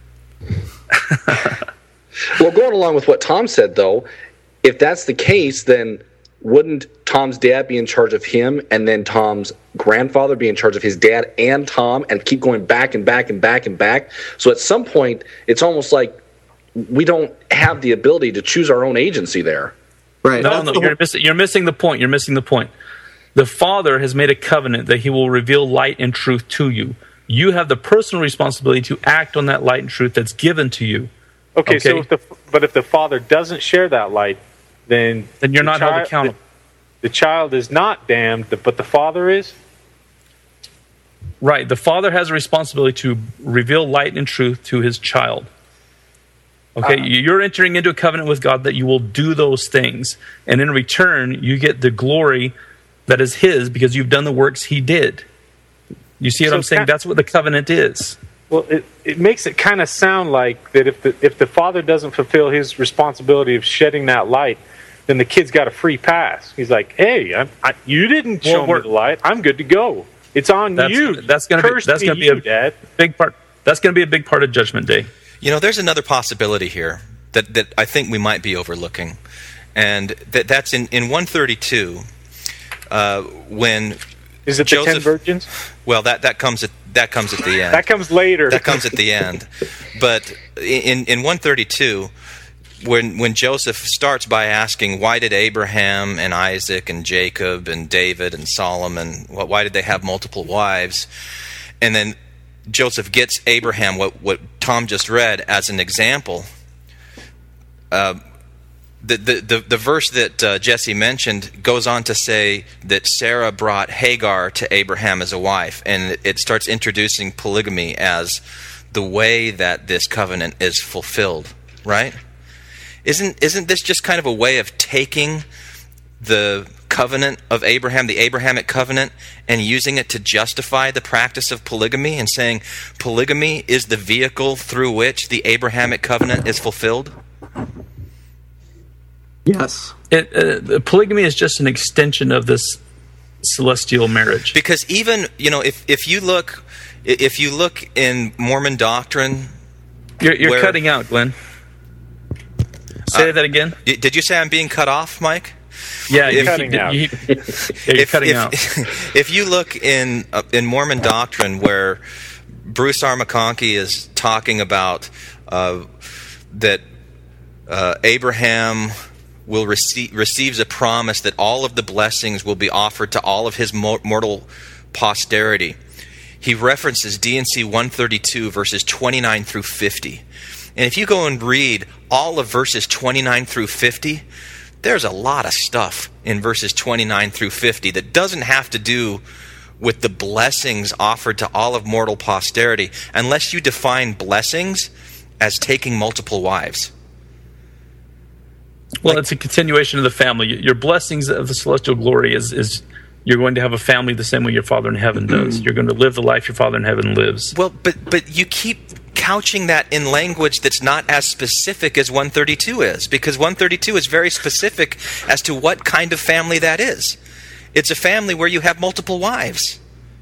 Well, going along with what Tom said, though, if that's the case, then wouldn't Tom's dad be in charge of him, and then Tom's grandfather be in charge of his dad and Tom, and keep going back and back and back and back? So at some point, it's almost like we don't have the ability to choose our own agency there. Right. No, you're missing the point. You're missing the point. The Father has made a covenant that he will reveal light and truth to you. You have the personal responsibility to act on that light and truth that's given to you. Okay. So if the Father doesn't share that light, then you're not held accountable. The child is not damned, but the Father is? Right. The Father has a responsibility to reveal light and truth to his child. Okay, you're entering into a covenant with God that you will do those things. And in return, you get the glory that is his because you've done the works he did. You see what I'm saying? That's what the covenant is. Well, it makes it kind of sound like that if the father doesn't fulfill his responsibility of shedding that light, then the kid's got a free pass. He's like, hey, you didn't show me the light. I'm good to go. It's on you. That's going to be a big part. That's going to be a big part of Judgment Day. There's another possibility here that I think we might be overlooking, and that's in 132 when is it Joseph, the 10 virgins? Well, that comes at the end. That comes later. That comes at the end. But in 132, when Joseph starts by asking, why did Abraham and Isaac and Jacob and David and Solomon, why did they have multiple wives? And then Joseph gets Abraham, what Tom just read, as an example. The verse that Jesse mentioned goes on to say that Sarah brought Hagar to Abraham as a wife, and it starts introducing polygamy as the way that this covenant is fulfilled, right? Isn't this just kind of a way of taking the covenant of Abraham, the Abrahamic covenant, and using it to justify the practice of polygamy and saying polygamy is the vehicle through which the Abrahamic covenant is fulfilled? Yes. Polygamy is just an extension of this celestial marriage. Because even, if you look in Mormon doctrine... You're cutting out, Glenn. Say that again. Did you say I'm being cut off, Mike? Yeah, you're cutting out. You're cutting out. If you look in Mormon doctrine where Bruce R. McConkie is talking about that Abraham receives a promise that all of the blessings will be offered to all of his mortal posterity, he references D&C 132 verses 29 through 50. And if you go and read all of verses 29 through 50, there's a lot of stuff in verses 29 through 50 that doesn't have to do with the blessings offered to all of mortal posterity, unless you define blessings as taking multiple wives. Well, it's a continuation of the family. Your blessings of the celestial glory is you're going to have a family the same way your Father in heaven does. You're going to live the life your Father in heaven lives. Well, but you keep couching that in language that's not as specific as 132 is, because 132 is very specific as to what kind of family that is. It's a family where you have multiple wives.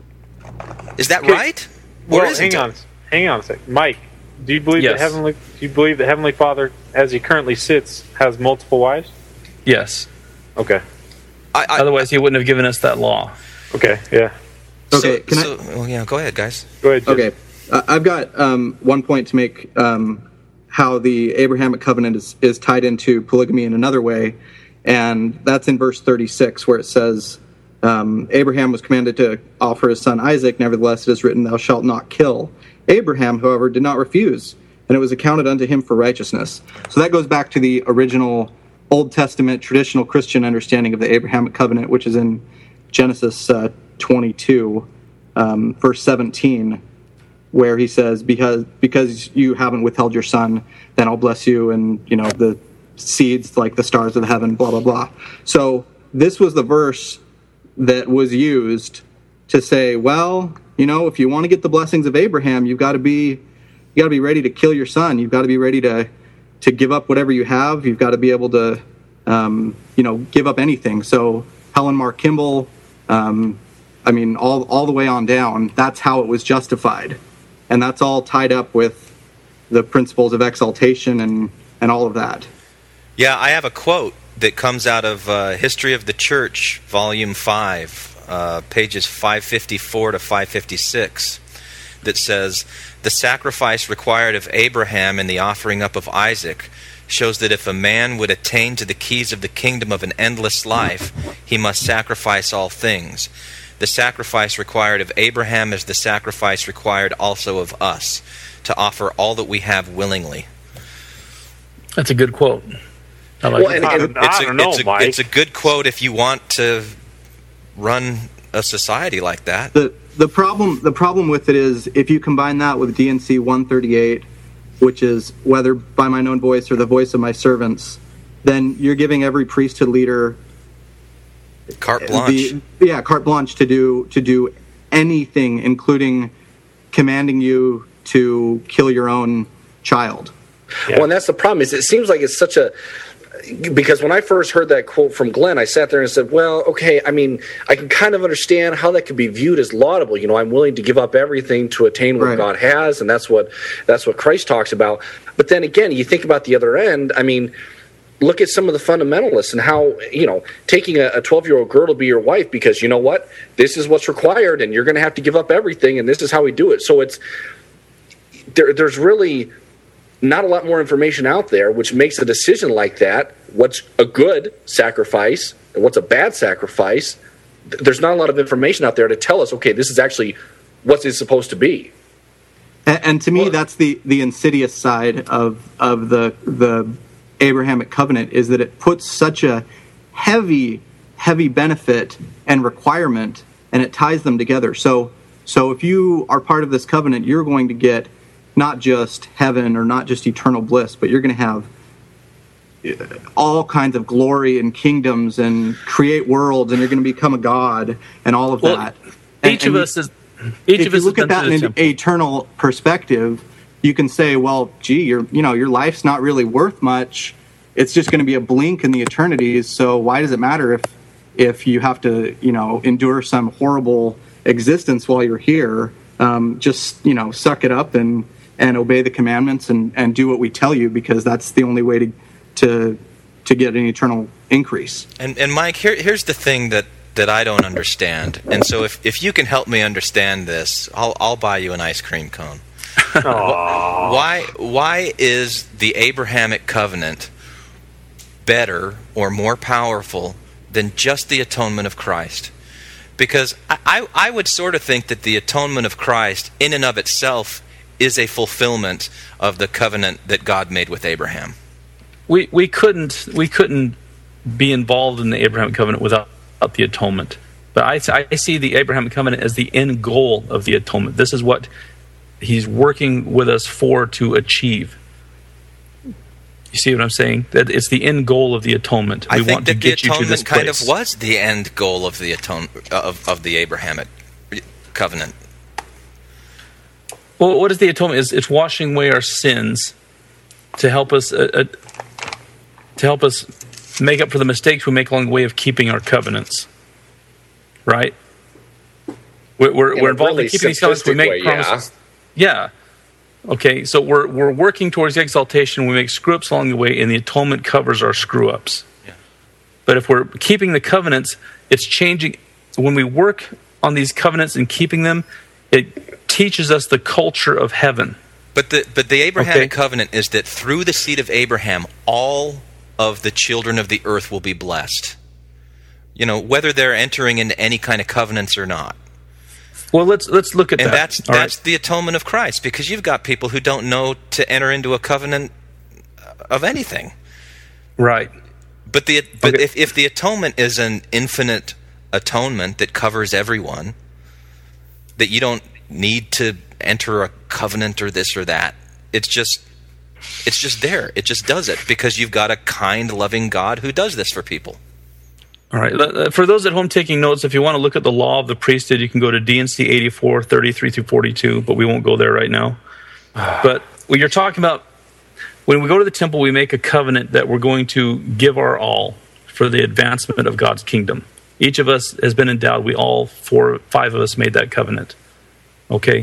Is that right? Well, hang on a second, Mike. Do you believe that the Heavenly Father, as he currently sits, has multiple wives? Yes. Okay. Otherwise, he wouldn't have given us that law. Okay. Yeah. Okay. Go ahead, guys. Go ahead. Okay. I've got one point to make. How the Abrahamic covenant is tied into polygamy in another way, and that's in verse 36, where it says, Abraham was commanded to offer his son Isaac. Nevertheless, it is written, "Thou shalt not kill." Abraham, however, did not refuse, and it was accounted unto him for righteousness. So that goes back to the original Old Testament traditional Christian understanding of the Abrahamic covenant, which is in Genesis 22, verse 17, where he says, because you haven't withheld your son, then I'll bless you, and the seeds like the stars of heaven, blah blah blah. So this was the verse that was used to say, well, if you want to get the blessings of Abraham, you've got to be ready to kill your son. You've got to be ready to give up whatever you have. You've got to be able to give up anything. So Helen Mark Kimball, all the way on down, that's how it was justified. And that's all tied up with the principles of exaltation and all of that. Yeah, I have a quote that comes out of History of the Church, Volume 5, pages 554 to 556, that says, "The sacrifice required of Abraham and the offering up of Isaac shows that if a man would attain to the keys of the kingdom of an endless life, he must sacrifice all things. The sacrifice required of Abraham is the sacrifice required also of us, to offer all that we have willingly." That's a good quote. I like it. I don't know, Mike. It's a good quote if you want to run a society like that. The problem with it is, if you combine that with D&C 138, which is whether by mine own voice or the voice of my servants, then you're giving every priesthood leader carte blanche. Carte blanche to do anything, including commanding you to kill your own child. Yeah. Well, and that's the problem. Is it seems like it's such a, because when I first heard that quote from Glenn, I sat there and said, well, okay, I mean, I can kind of understand how that could be viewed as laudable. You know, I'm willing to give up everything to attain what God has, and that's what Christ talks about. But then again, you think about the other end, I mean, look at some of the fundamentalists and how, you know, taking a 12-year-old girl to be your wife because, you know what, this is what's required and you're going to have to give up everything and this is how we do it. So there's really not a lot more information out there, which makes a decision like that, what's a good sacrifice and what's a bad sacrifice. There's not a lot of information out there to tell us, okay, this is actually what it's supposed to be. And to me, that's the insidious side of the Abrahamic covenant, is that it puts such a heavy benefit and requirement, and it ties them together. So if you are part of this covenant, you're going to get not just heaven or not just eternal bliss, but you're going to have all kinds of glory and kingdoms and create worlds, and you're going to become a god and all of that. If you look at that in an eternal perspective, you can say, well, gee, your life's not really worth much. It's just going to be a blink in the eternities. So why does it matter if you have to, endure some horrible existence while you're here? Just, suck it up and obey the commandments and do what we tell you, because that's the only way to get an eternal increase. And Mike, here's the thing that I don't understand. And so if you can help me understand this, I'll buy you an ice cream cone. Why is the Abrahamic covenant better or more powerful than just the atonement of Christ? Because I would sort of think that the atonement of Christ in and of itself is a fulfillment of the covenant that God made with Abraham. We couldn't be involved in the Abrahamic covenant without the atonement. But I see the Abrahamic covenant as the end goal of the atonement. This is what He's working with us to achieve. You see what I'm saying? That it's the end goal of the atonement. I think that the atonement kind of was the end goal of the of the Abrahamic covenant. Well, what is the atonement? It's washing away our sins to help us make up for the mistakes we make along the way of keeping our covenants. Right? We're involved really in keeping these covenants. We make promises. Yeah. Okay, so we're working towards the exaltation. We make screw-ups along the way, and the atonement covers our screw-ups. Yeah. But if we're keeping the covenants, it's changing. When we work on these covenants and keeping them, it teaches us the culture of heaven. But the Abrahamic covenant is that through the seed of Abraham, all of the children of the earth will be blessed. Whether they're entering into any kind of covenants or not. Well, let's look at that. And that's the atonement of Christ, because you've got people who don't know to enter into a covenant of anything. Right. But if the atonement is an infinite atonement that covers everyone, that you don't need to enter a covenant or this or that, it's just there. It just does it because you've got a kind, loving God who does this for people. All right. For those at home taking notes, if you want to look at the law of the priesthood, you can go to D&C 84, 33 through 42, but we won't go there right now. But when you're talking about, when we go to the temple, we make a covenant that we're going to give our all for the advancement of God's kingdom. Each of us has been endowed. We all, 4 or 5 of us, made that covenant. Okay?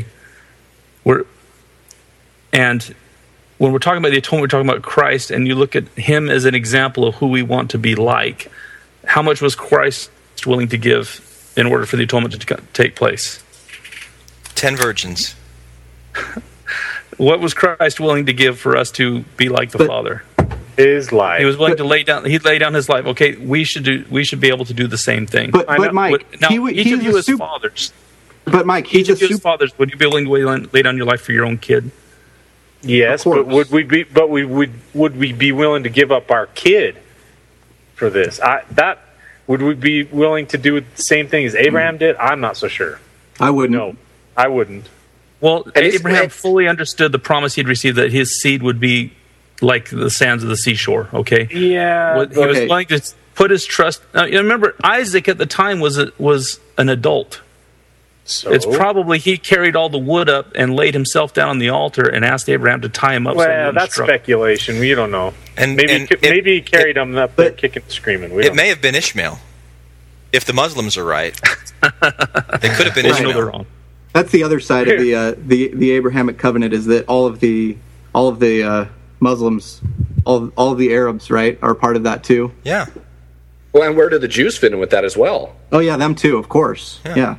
And when we're talking about the atonement, we're talking about Christ, and you look at Him as an example of who we want to be like. How much was Christ willing to give in order for the atonement to take place? 10 virgins. What was Christ willing to give for us to be like the Father? His life. He was willing to lay down. He'd lay down his life. Okay, we should be able to do the same thing. But Mike, now, each of you as fathers. But Mike, each of you as fathers, would you be willing to lay down your life for your own kid? Yes, but would we be willing to give up our kid for this? Would we be willing to do the same thing as Abraham did? I'm not so sure. I wouldn't. No, I wouldn't. Well, Abraham fully understood the promise he'd received, that his seed would be like the sands of the seashore. Okay. Yeah. He was willing to put his trust. Now, remember, Isaac at the time was an adult. So It's probably he carried all the wood up and laid himself down on the altar and asked Abraham to tie him up. Well, that's speculation. We don't know. And maybe he carried him up there kicking and screaming. It may have been Ishmael. If the Muslims are right, they could have been Ishmael. They're wrong. That's the other side of the Abrahamic covenant, is that all of the Muslims, all of the Arabs, right, are part of that too. Yeah. Well, and where do the Jews fit in with that as well? Oh yeah, them too, of course. Yeah.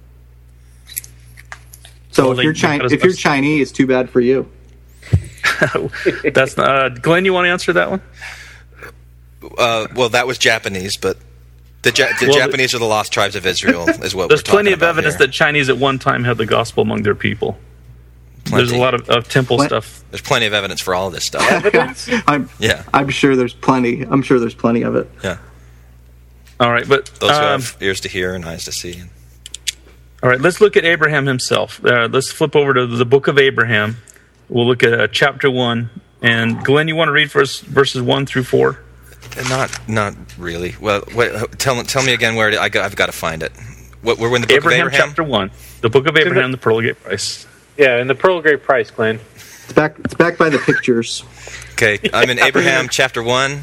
So Well, if you're Chinese, too bad for you. That's not, Glenn, you want to answer that one? Well, that was Japanese, but the Japanese are the lost tribes of Israel, is what we're There's talking plenty of about evidence here. that Chinese at one time had the gospel among their people. There's a lot of temple stuff. There's plenty of evidence for all of this stuff. I'm sure there's plenty. I'm sure there's plenty of it. Yeah. All right, but Those who have ears to hear and eyes to see. all right, let's look at Abraham himself. Let's flip over to the book of Abraham. We'll look at chapter 1. And Glenn, you want to read for us verses 1 through 4? Not really. Well, wait, tell me again where I've got to find it. We're in the book of Abraham? Chapter 1. The book of Abraham, the Pearl of Great Price. Yeah, in the Pearl of Great Price, Glenn. It's back by the pictures. Okay, I'm in Abraham chapter 1.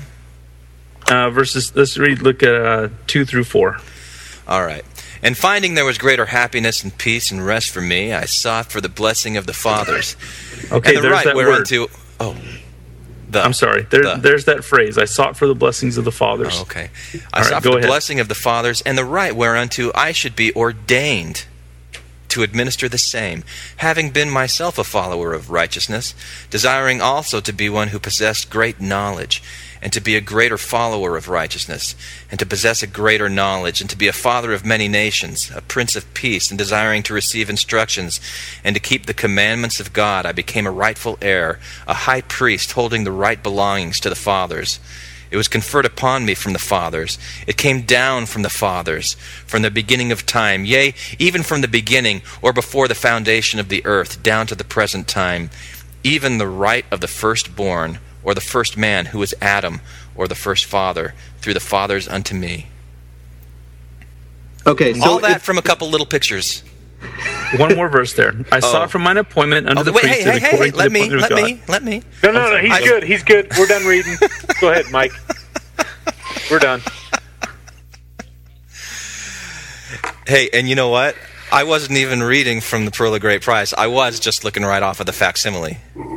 Look at 2 through 4. All right. And finding there was greater happiness and peace and rest for me, I sought for the blessing of the fathers. Okay, and the there's right that whereunto. word. I'm sorry. There's that phrase. I sought for the blessings of the fathers. Oh, okay. I sought for the blessing of the fathers and the right whereunto I should be ordained to administer the same, having been myself a follower of righteousness, desiring also to be one who possessed great knowledge, and to be a greater follower of righteousness, and to possess a greater knowledge, and to be a father of many nations, a prince of peace, and desiring to receive instructions, and to keep the commandments of God, I became a rightful heir, a high priest holding the right belongings to the fathers. It was conferred upon me from the fathers. It came down from the fathers, from the beginning of time, yea, even from the beginning, or before the foundation of the earth, down to the present time, even the right of the firstborn, or the first man, who is Adam, or the first father, through the fathers unto me. Okay, so all that from a couple little pictures. One more verse there. I sought from mine appointment under the priesthood. Hey, let me. No, he's good. We're done reading. Go ahead, Mike. We're done. Hey, and you know what? I wasn't even reading from the Pearl of Great Price. I was just looking right off of the facsimile.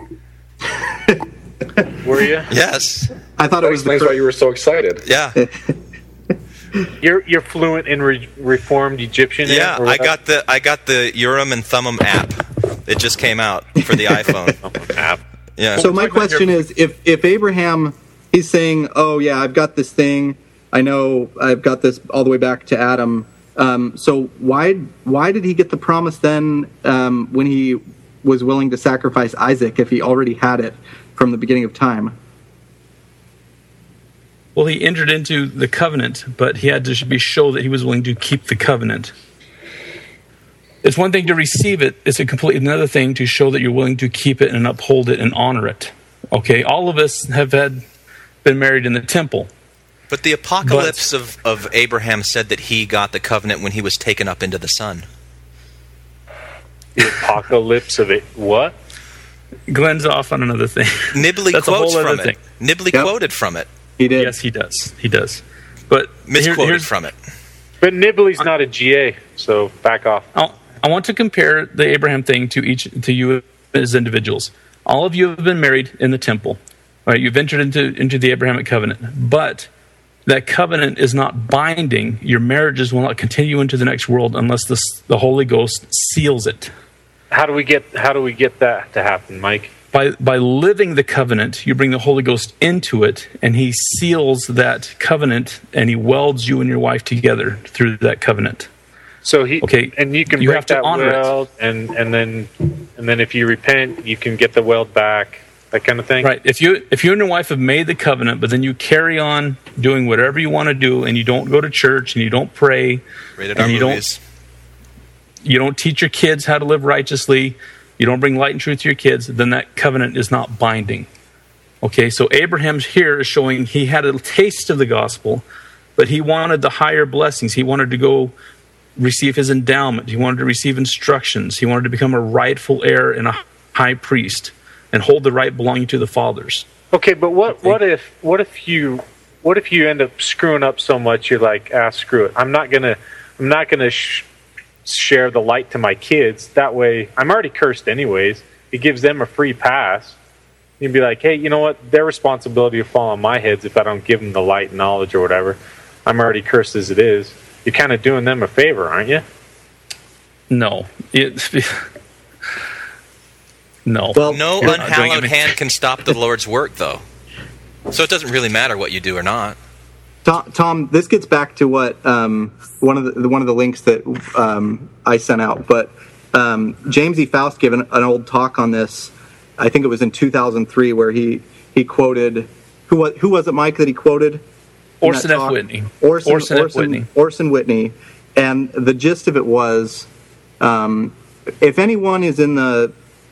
Were you? Yes. I thought it was explains why you were so excited. Yeah. You're fluent in Reformed Egyptian. Yeah, I got the Urim and Thummim app. It just came out for the iPhone app. Yeah. So my question is, if Abraham, he's saying, "Oh yeah, I've got this thing. I know I've got this all the way back to Adam." So why did he get the promise then when he was willing to sacrifice Isaac if he already had it from the beginning of time? Well, he entered into the covenant, but he had to show that he was willing to keep the covenant. It's one thing to receive it. It's a completely another thing to show that you're willing to keep it and uphold it and honor it. Okay, all of us have been married in the temple. But the apocalypse of Abraham said that he got the covenant when he was taken up into the sun. The apocalypse of it? What? Glenn's off on another thing. Nibley That's quotes a whole from other it. thing. Nibley quoted from it. He did. Yes, he does. He does. But misquoted from it. But Nibley's not a GA, so back off. I want to compare the Abraham thing to you as individuals. All of you have been married in the temple. All right, you've entered into the Abrahamic covenant, but that covenant is not binding. Your marriages will not continue into the next world unless the Holy Ghost seals it. How do we get that to happen, Mike? By living the covenant, you bring the Holy Ghost into it, and He seals that covenant, and He welds you and your wife together through that covenant. So you can break that weld, and then if you repent, you can get the weld back, that kind of thing. Right. If you and your wife have made the covenant, but then you carry on doing whatever you want to do, and you don't go to church, and you don't pray, and you don't teach your kids how to live righteously, you don't bring light and truth to your kids, then that covenant is not binding. Okay, so Abraham here is showing he had a taste of the gospel, but he wanted the higher blessings. He wanted to go receive his endowment. He wanted to receive instructions. He wanted to become a rightful heir and a high priest and hold the right belonging to the fathers. Okay, but what if you end up screwing up so much you're like, screw it. I'm not gonna share the light to my kids. That way, I'm already cursed anyways. It gives them a free pass. You'd be like, hey, you know what? Their responsibility will fall on my heads if I don't give them the light and knowledge or whatever. I'm already cursed as it is. You're kind of doing them a favor, aren't you? No. No. Well, no unhallowed hand can stop the Lord's work, though. So it doesn't really matter what you do or not. Tom, this gets back to what one of the links that I sent out. But James E. Faust gave an old talk on this. I think it was in 2003, where he quoted who was it, Mike, that he quoted? Orson F. Whitney. Orson Whitney, and the gist of it was, if anyone is married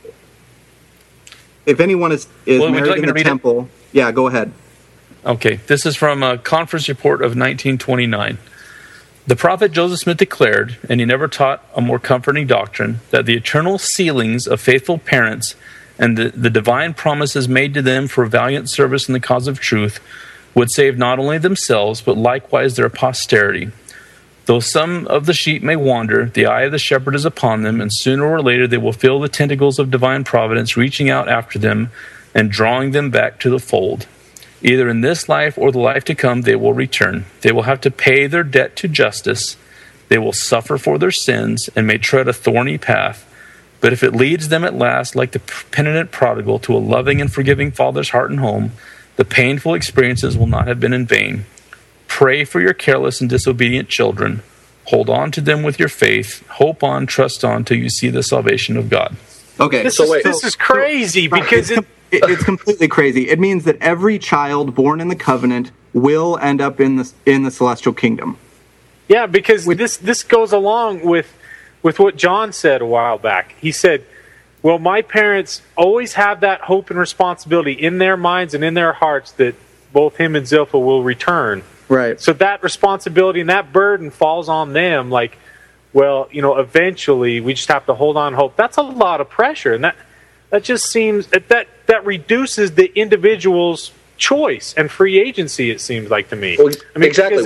in the temple, yeah, go ahead. Okay, this is from a conference report of 1929. The prophet Joseph Smith declared, and he never taught a more comforting doctrine, that the eternal sealings of faithful parents and the divine promises made to them for valiant service in the cause of truth would save not only themselves, but likewise their posterity. Though some of the sheep may wander, the eye of the shepherd is upon them, and sooner or later they will feel the tentacles of divine providence reaching out after them and drawing them back to the fold. Either in this life or the life to come, they will return. They will have to pay their debt to justice. They will suffer for their sins and may tread a thorny path. But if it leads them at last, like the penitent prodigal, to a loving and forgiving father's heart and home, the painful experiences will not have been in vain. Pray for your careless and disobedient children. Hold on to them with your faith. Hope on, trust on, till you see the salvation of God. Okay, this is crazy because it's completely crazy. It means that every child born in the covenant will end up in the celestial kingdom. Yeah, because this goes along with what John said a while back. He said, well, my parents always have that hope and responsibility in their minds and in their hearts that both him and Zilpha will return. Right. So that responsibility and that burden falls on them. Like, well, eventually we just have to hold on hope. That's a lot of pressure. And that just seems that reduces the individual's choice and free agency, it seems like to me. Well, exactly.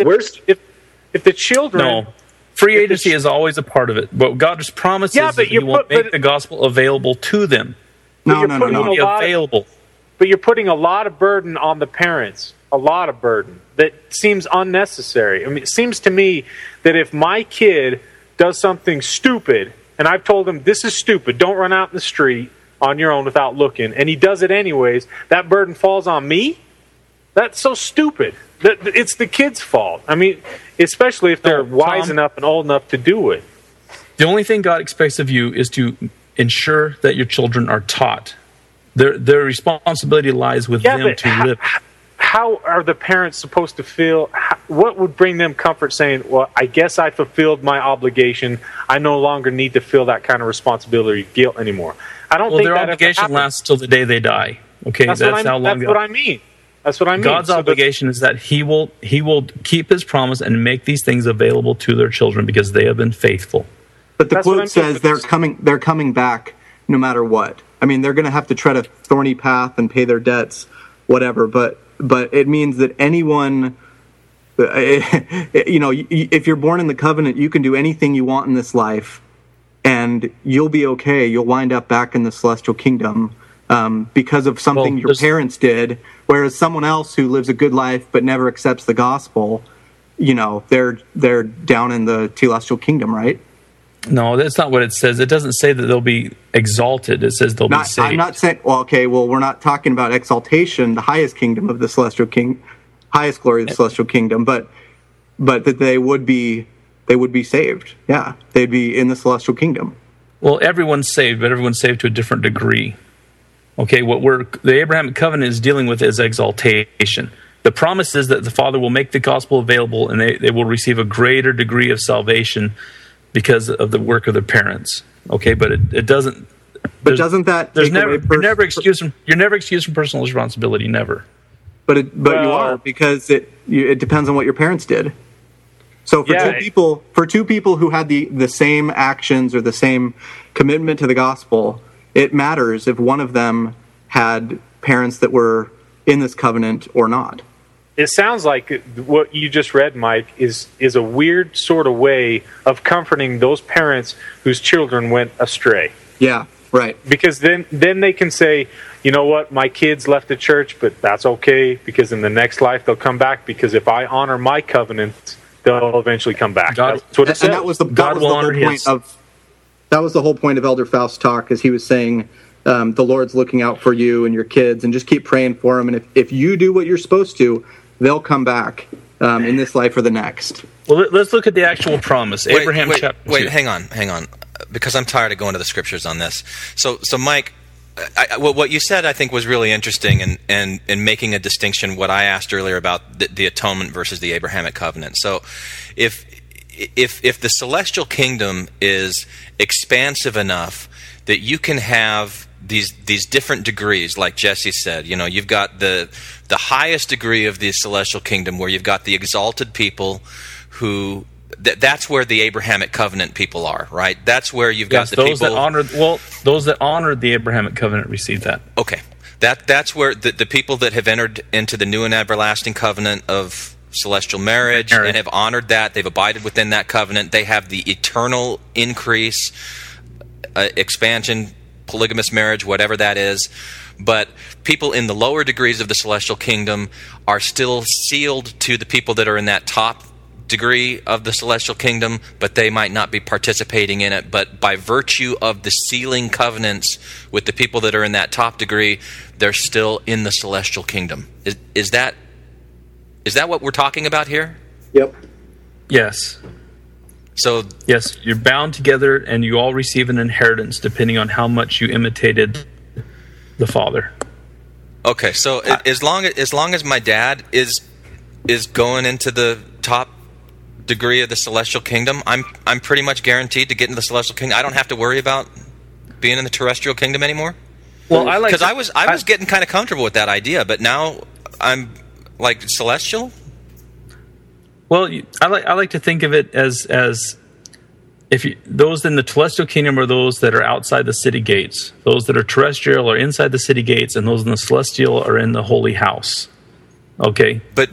If the children... No. Free agency is always a part of it. But God just promises that He will make the gospel available to them. No. Available. But you're putting a lot of burden on the parents. A lot of burden that seems unnecessary. I mean, it seems to me that if my kid does something stupid, and I've told him, this is stupid, don't run out in the street on your own without looking, and he does it anyways, that burden falls on me? That's so stupid. It's the kid's fault. I mean, especially if they're wise enough and old enough to do it. The only thing God expects of you is to ensure that your children are taught. Their responsibility lies with them to live. How are the parents supposed to feel? What would bring them comfort saying, well, I guess I fulfilled my obligation. I no longer need to feel that kind of responsibility or guilt anymore. I don't think their obligation lasts till the day they die. Okay, that's how long. That's what I mean. That's what I mean. God's obligation is that He will keep His promise and make these things available to their children because they have been faithful. But the quote says they're coming back no matter what. I mean, they're going to have to tread a thorny path and pay their debts, whatever. But it means that anyone, if you're born in the covenant, you can do anything you want in this life, and you'll be okay. You'll wind up back in the celestial kingdom because of something your parents did. Whereas someone else who lives a good life but never accepts the gospel, they're down in the celestial kingdom, right? No, that's not what it says. It doesn't say that they'll be exalted. It says they'll be saved. I'm not saying. Well, okay. Well, we're not talking about exaltation, the highest kingdom of the celestial king, highest glory of the celestial kingdom, but that they would be saved. Yeah, they'd be in the celestial kingdom. Well, everyone's saved, but everyone's saved to a different degree. Okay, the Abrahamic covenant is dealing with is exaltation. The promise is that the Father will make the gospel available, and they will receive a greater degree of salvation because of the work of their parents. Okay, but it doesn't. But doesn't that? You're never excused from personal responsibility. Never. But you are, because it depends on what your parents did. So for two people who had the same actions or the same commitment to the gospel, it matters if one of them had parents that were in this covenant or not. It sounds like what you just read, Mike, is a weird sort of way of comforting those parents whose children went astray. Yeah, right. Because then they can say, you know what, my kids left the church, but that's okay, because in the next life they'll come back, because if I honor my covenant, they'll eventually come back. That's what it says. And that was the whole point of Elder Faust's talk, is he was saying, the Lord's looking out for you and your kids, and just keep praying for them. And if you do what you're supposed to, they'll come back in this life or the next. Well, let's look at the actual promise. Abraham chapter 2. Hang on, because I'm tired of going to the scriptures on this. So Mike, what you said I think was really interesting, and making a distinction. What I asked earlier about the atonement versus the Abrahamic covenant. So, if the celestial kingdom is expansive enough that you can have these different degrees, like Jesse said, you've got the highest degree of the celestial kingdom, where you've got the exalted people who. That's where the Abrahamic covenant people are, right? That's where you've got the those people... those that honored the Abrahamic covenant received that. Okay. That's where the people that have entered into the new and everlasting covenant of celestial marriage and have honored that, they've abided within that covenant, they have the eternal increase, expansion, polygamous marriage, whatever that is. But people in the lower degrees of the celestial kingdom are still sealed to the people that are in that top degree of the celestial kingdom, but they might not be participating in it. But by virtue of the sealing covenants with the people that are in that top degree, they're still in the celestial kingdom. Is that what we're talking about here? Yep. Yes. So yes, you're bound together, and you all receive an inheritance depending on how much you imitated the Father. Okay, so as long as my dad is going into the top degree of the celestial kingdom, I'm pretty much guaranteed to get into the celestial kingdom. I don't have to worry about being in the terrestrial kingdom anymore. Well, because I was getting kind of comfortable with that idea, but now I'm like celestial. Well, I like to think of it as if those in the celestial kingdom are those that are outside the city gates. Those that are terrestrial are inside the city gates, and those in the celestial are in the holy house. Okay, but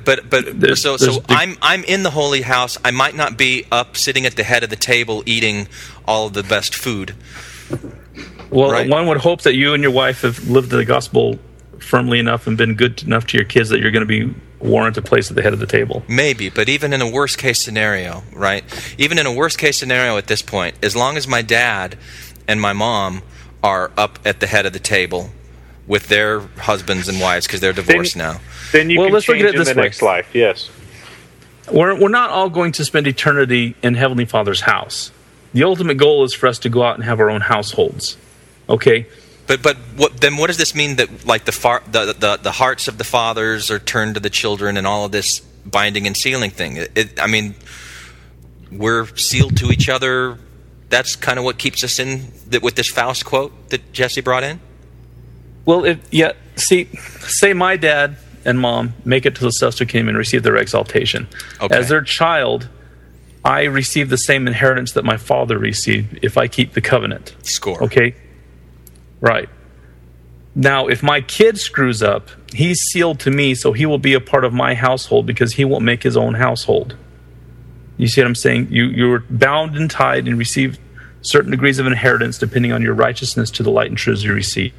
I'm in the holy house. I might not be up sitting at the head of the table eating all of the best food. Well, right? One would hope that you and your wife have lived the gospel firmly enough and been good enough to your kids that you're going to be warrant a place at the head of the table. Maybe, but even in a worst case scenario, right? Even in a worst case scenario at this point, as long as my dad and my mom are up at the head of the table with their husbands and wives, because they're divorced now. Then you can let's change look at it in the next life, yes. We're not all going to spend eternity in Heavenly Father's house. The ultimate goal is for us to go out and have our own households. Okay? But what does this mean, that like the hearts of the fathers are turned to the children and all of this binding and sealing thing? I mean, we're sealed to each other. That's kind of what keeps us in with this Faust quote that Jesse brought in? Well, say my dad and mom make it to the celestial kingdom and receive their exaltation. Okay. As their child, I receive the same inheritance that my father received if I keep the covenant. Score. Okay? Right. Now, if my kid screws up, he's sealed to me, so he will be a part of my household because he won't make his own household. You see what I'm saying? You're bound and tied and receive certain degrees of inheritance depending on your righteousness to the light and truths you receive.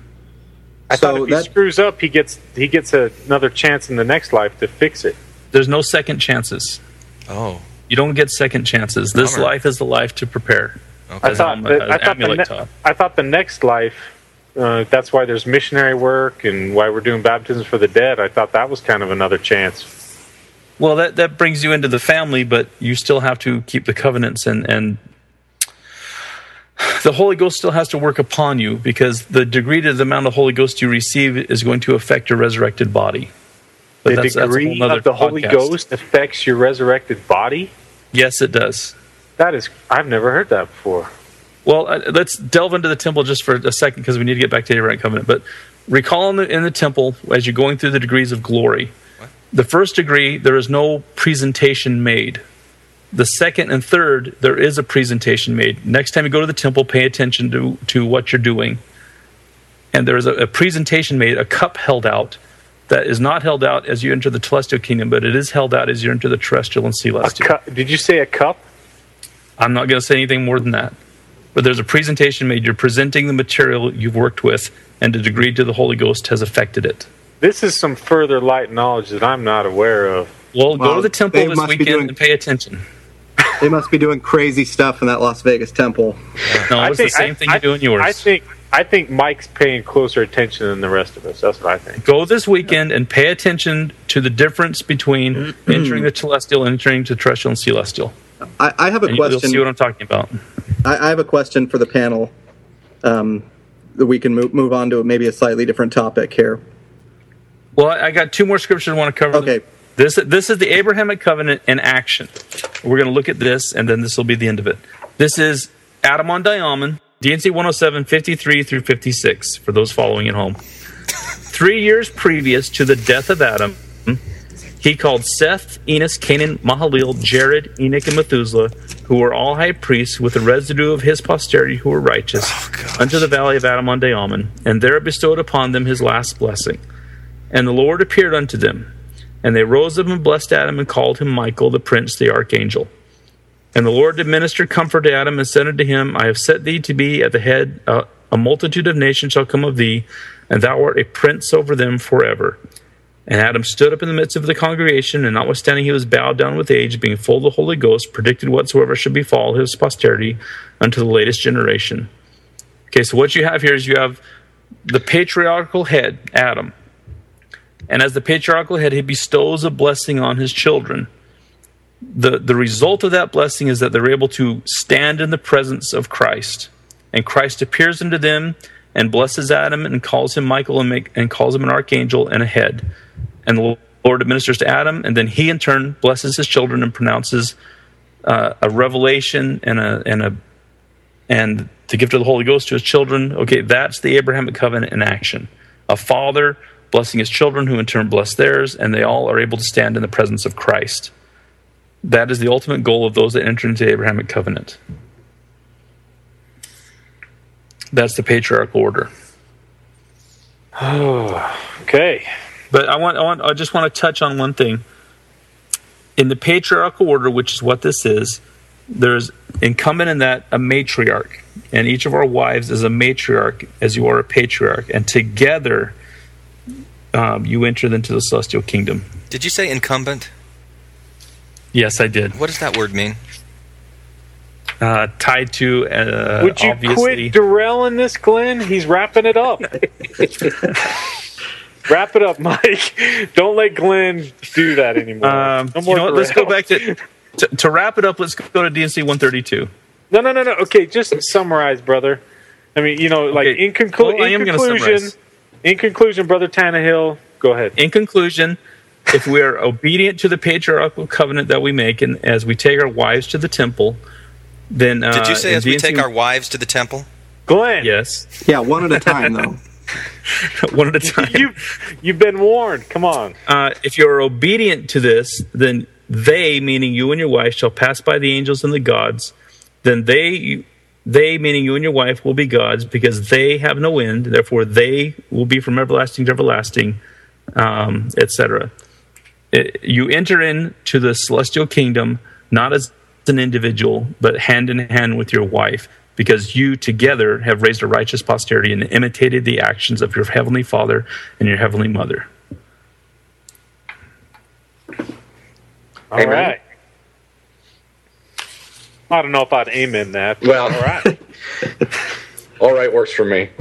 I thought if he screws up, he gets another chance in the next life to fix it. There's no second chances. Oh. You don't get second chances. This life is the life to prepare. Okay. I thought the next life, that's why there's missionary work and why we're doing baptisms for the dead. I thought that was kind of another chance. Well, that brings you into the family, but you still have to keep the covenants, and the Holy Ghost still has to work upon you, because the degree to the amount of Holy Ghost you receive is going to affect your resurrected body. But the degree of the Holy Ghost affects your resurrected body? Yes, it does. I've never heard that before. Well, let's delve into the temple just for a second, because we need to get back to the Abrahamic covenant. But recall in the temple, as you're going through the degrees of glory, the first degree, there is no presentation made. The second and third, there is a presentation made. Next time you go to the temple, pay attention to what you're doing. And there is a presentation made, a cup held out, that is not held out as you enter the celestial kingdom, but it is held out as you enter the terrestrial and celestial. Did you say a cup? I'm not going to say anything more than that. But there's a presentation made. You're presenting the material you've worked with, and the degree to the Holy Ghost has affected it. This is some further light knowledge that I'm not aware of. Well, go to the temple this weekend and pay attention. They must be doing crazy stuff in that Las Vegas temple. No, it's the same thing you do in yours. I think Mike's paying closer attention than the rest of us. That's what I think. Go this weekend and pay attention to the difference between entering the celestial and entering the terrestrial and celestial. I have a question. You'll see what I'm talking about. I have a question for the panel. That we can move on to maybe a slightly different topic here. Well, I got two more scriptures I want to cover. Okay. This is the Abrahamic covenant in action. We're going to look at this, and then this will be the end of it. This is Adam on Diamond, D&C 107, 53 through 56, for those following at home. 3 years previous to the death of Adam, he called Seth, Enos, Canaan, Mahalalel, Jared, Enoch, and Methuselah, who were all high priests with the residue of his posterity who were righteous, unto the valley of Adam on Diamond, and there bestowed upon them his last blessing. And the Lord appeared unto them. And they rose up and blessed Adam and called him Michael, the prince, the archangel. And the Lord did minister comfort to Adam and said unto him, I have set thee to be at the head, a multitude of nations shall come of thee, and thou art a prince over them forever. And Adam stood up in the midst of the congregation, and notwithstanding he was bowed down with age, being full of the Holy Ghost, predicted whatsoever should befall his posterity unto the latest generation. Okay, so what you have here is you have the patriarchal head, Adam. And as the patriarchal head, he bestows a blessing on his children. The result of that blessing is that they're able to stand in the presence of Christ. And Christ appears unto them and blesses Adam and calls him Michael and calls him an archangel and a head. And the Lord administers to Adam, and then he in turn blesses his children and pronounces a revelation and the gift of the Holy Ghost to his children. Okay, that's the Abrahamic covenant in action. A father blessing his children, who in turn bless theirs, and they all are able to stand in the presence of Christ. That is the ultimate goal of those that enter into the Abrahamic covenant. That's the patriarchal order. Oh, okay. But I just want to touch on one thing. In the patriarchal order, which is what this is, there's incumbent in that a matriarch, and each of our wives is a matriarch, as you are a patriarch, and together you enter into the celestial kingdom. Did you say incumbent? Yes, I did. What does that word mean? Tied to, would you obviously... quit derailing this, Glenn? He's wrapping it up. Wrap it up, Mike. Don't let Glenn do that anymore. No more. Let's go back to wrap it up. Let's go to D&C 132. No. Okay, just summarize, brother. I mean, in conclusion, Brother Tannehill, go ahead. In conclusion, if we are obedient to the patriarchal covenant that we make, and as we take our wives to the temple, then... Did you say as we take our wives to the temple? Glenn. Yes. Yeah, one at a time, though. One at a time. You've been warned. Come on. If you're obedient to this, then they, meaning you and your wife, shall pass by the angels and the gods. Then they, meaning you and your wife, will be gods, because they have no end. Therefore, they will be from everlasting to everlasting, etc. You enter into the celestial kingdom not as an individual, but hand in hand with your wife, because you together have raised a righteous posterity and imitated the actions of your heavenly Father and your heavenly Mother. All right. I don't know if I'd amen that. Well, all right. All right works for me.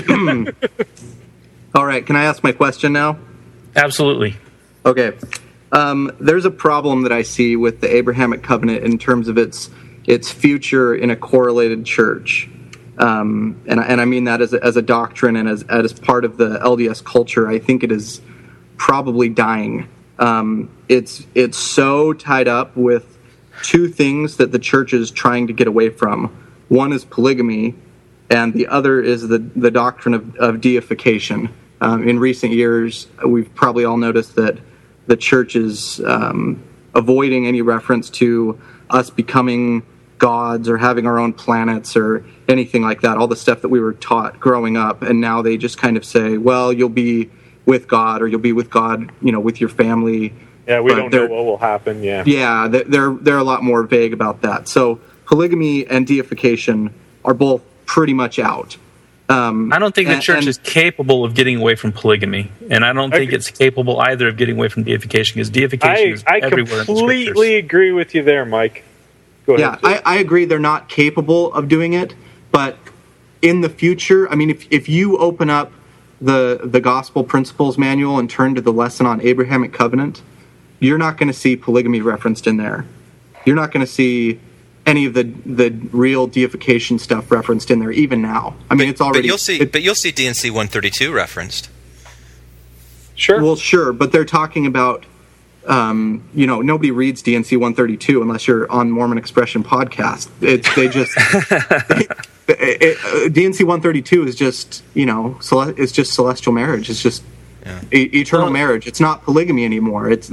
All right, can I ask my question now? Absolutely. Okay. There's a problem that I see with the Abrahamic covenant in terms of its future in a correlated church. And I mean that as a doctrine and as part of the LDS culture. I think it is probably dying. It's so tied up with two things that the church is trying to get away from. One is polygamy, and the other is the doctrine of deification. In recent years, we've probably all noticed that the church is avoiding any reference to us becoming gods or having our own planets or anything like that, all the stuff that we were taught growing up. And now they just kind of say, well, you'll be with God, or you'll be with God, with your family. Yeah, we don't know what will happen. Yeah, they're a lot more vague about that. So polygamy and deification are both pretty much out. I don't think the church is capable of getting away from polygamy, and I don't think it's capable either of getting away from deification, because deification is everywhere in the scriptures. I completely agree with you there, Mike. Go ahead. Yeah, I agree they're not capable of doing it, but in the future, I mean, if you open up the Gospel Principles Manual and turn to the lesson on Abrahamic Covenant, you're not going to see polygamy referenced in there. You're not going to see any of the real deification stuff referenced in there, even now. I mean, it's already... But you'll see D&C 132 referenced. Sure. Well, sure, but they're talking about... nobody reads D&C 132 unless you're on Mormon Expression podcast. D&C 132 is just, it's just celestial marriage. It's just eternal marriage. It's not polygamy anymore. It's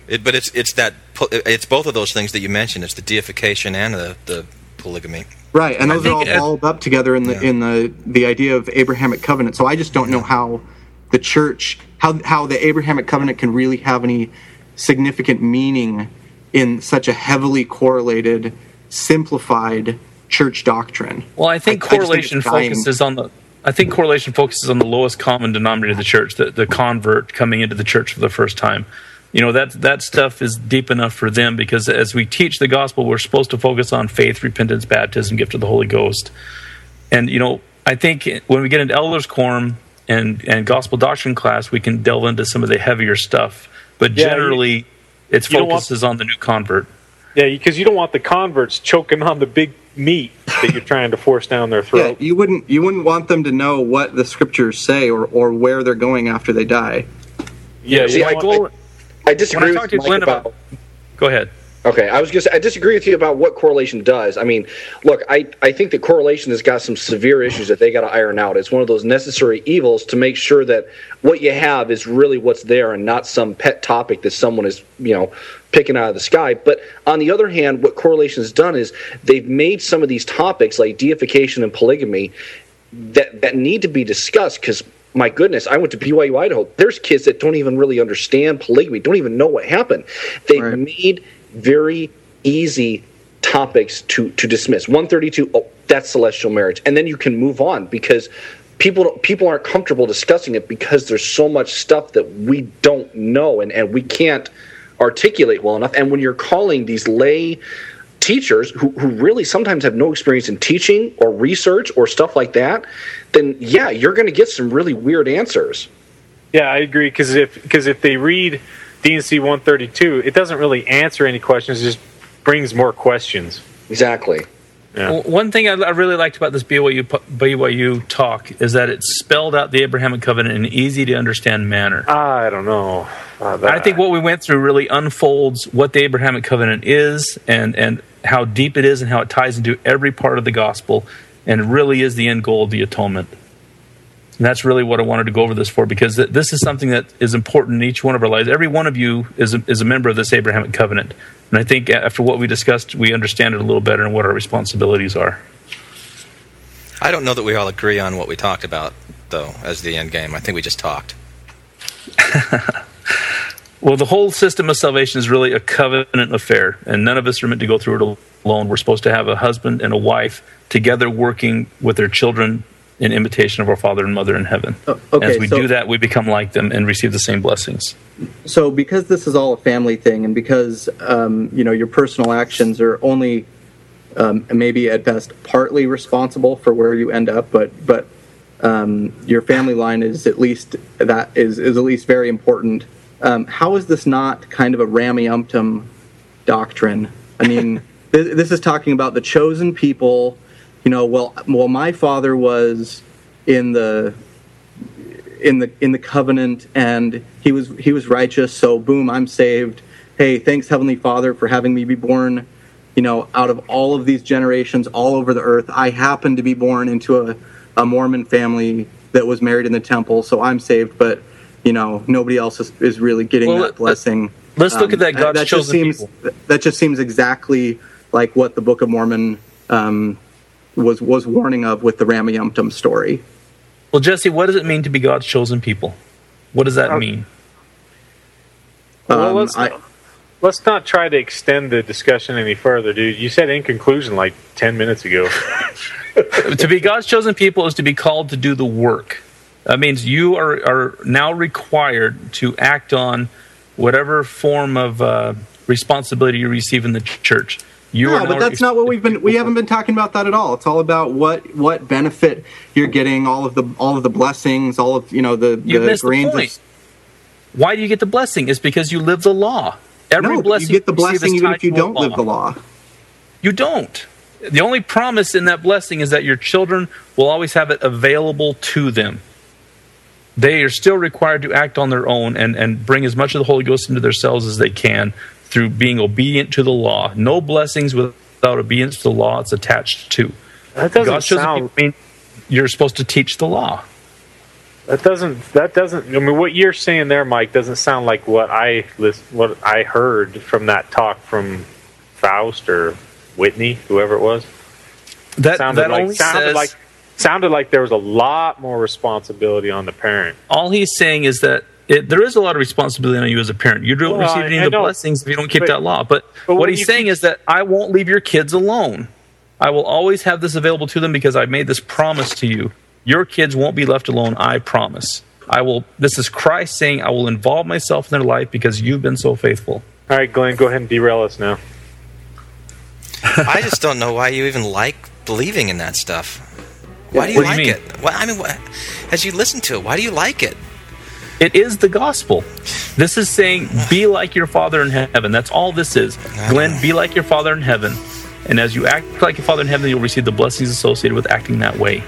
both of those things that you mentioned. It's the deification and the polygamy. Right, and those are all balled up together in the idea of Abrahamic covenant. So I just don't know how the church, how the Abrahamic covenant can really have any significant meaning in such a heavily correlated, simplified church doctrine. Well, I think correlation focuses on the lowest common denominator of the church, the convert coming into the church for the first time. That stuff is deep enough for them, because as we teach the gospel, we're supposed to focus on faith, repentance, baptism, gift of the Holy Ghost. And, I think when we get into elders quorum and gospel doctrine class, we can delve into some of the heavier stuff. But generally, its focus is on the new convert. Yeah, because you don't want the converts choking on the big meat that you're trying to force down their throat. Yeah, you wouldn't want them to know what the scriptures say or where they're going after they die. Yeah, I disagree with Mike about... Go ahead. Okay, I disagree with you about what correlation does. I mean, look, I think that correlation has got some severe issues that they got to iron out. It's one of those necessary evils to make sure that what you have is really what's there and not some pet topic that someone is, picking out of the sky. But on the other hand, what correlation has done is they've made some of these topics like deification and polygamy that need to be discussed, because my goodness, I went to BYU, Idaho. There's kids that don't even really understand polygamy, don't even know what happened. They've made very easy topics to dismiss. 132, that's celestial marriage. And then you can move on, because people aren't comfortable discussing it because there's so much stuff that we don't know and we can't articulate well enough. And when you're calling these lay teachers who really sometimes have no experience in teaching or research or stuff like that, then you're going to get some really weird answers. Yeah, I agree, because if they read D&C 132, it doesn't really answer any questions, it just brings more questions. Exactly. Yeah. Well, one thing I really liked about this BYU talk is that it spelled out the Abrahamic covenant in an easy-to-understand manner. I don't know. I think what we went through really unfolds what the Abrahamic covenant is and how deep it is and how it ties into every part of the gospel, and it really is the end goal of the atonement. And that's really what I wanted to go over this for, because this is something that is important in each one of our lives. Every one of you is a member of this Abrahamic covenant. And I think after what we discussed, we understand it a little better and what our responsibilities are. I don't know that we all agree on what we talked about, though, as the end game. I think we just talked. Well, the whole system of salvation is really a covenant affair, and none of us are meant to go through it alone. We're supposed to have a husband and a wife together working with their children in imitation of our Father and Mother in heaven. As we do that, we become like them and receive the same blessings. So because this is all a family thing, and because your personal actions are only maybe at best partly responsible for where you end up, but your family line is at least very important. How is this not kind of a rammy-umptum doctrine? I mean, this is talking about the chosen people. Well, my father was in the covenant, and he was righteous. So, boom, I'm saved. Hey, thanks, Heavenly Father, for having me be born. Out of all of these generations all over the earth, I happen to be born into a Mormon family that was married in the temple, so I'm saved. But nobody else is really getting that blessing. Let's look at that God's chosen people. That just seems exactly like what the Book of Mormon was warning of with the Rameyumptum story. Well, Jesse, what does it mean to be God's chosen people? What does that mean? Well, let's not try to extend the discussion any further, dude. You said in conclusion like 10 minutes ago. To be God's chosen people is to be called to do the work. That means you are now required to act on whatever form of responsibility you receive in the church. But that's not what we haven't been talking about that at all. It's all about what benefit you're getting, all of the blessings, all of the grains. Why do you get the blessing? It's because you live the law. Blessing you get the blessing even if you don't live the law. You don't. The only promise in that blessing is that your children will always have it available to them. They are still required to act on their own and bring as much of the Holy Ghost into themselves as they can through being obedient to the law. No blessings without obedience to the law it's attached to. That doesn't mean you're supposed to teach the law. That doesn't. I mean, what you're saying there, Mike, doesn't sound like what I heard from that talk from Faust or Whitney, whoever it was. Sounded like there was a lot more responsibility on the parent. All he's saying is that there is a lot of responsibility on you as a parent. You don't receive any of the blessings if you don't keep that law. But what he's saying is that I won't leave your kids alone. I will always have this available to them because I made this promise to you. Your kids won't be left alone, I promise. This is Christ saying, I will involve myself in their life because you've been so faithful. All right, Glenn, go ahead and derail us now. I just don't know why you even like believing in that stuff. Why do you like it? Well, I mean, as you listen to it, why do you like it? It is the gospel. This is saying, be like your Father in heaven. That's all this is. Glenn, be like your Father in heaven. And as you act like your Father in heaven, you'll receive the blessings associated with acting that way.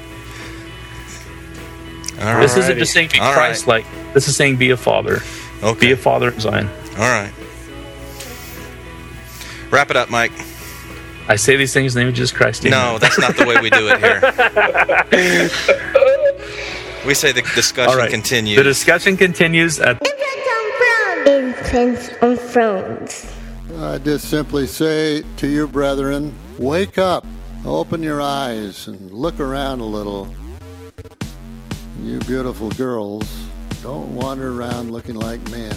This isn't just saying be Christ-like. This is saying be a father. Okay. Be a father in Zion. All right. Wrap it up, Mike. I say these things in the name of Jesus Christ. No, that's not the way we do it here. We say the discussion continues. The discussion continues at Infants on Thrones. I just simply say to you, brethren, wake up, open your eyes, and look around a little. You beautiful girls, don't wander around looking like men.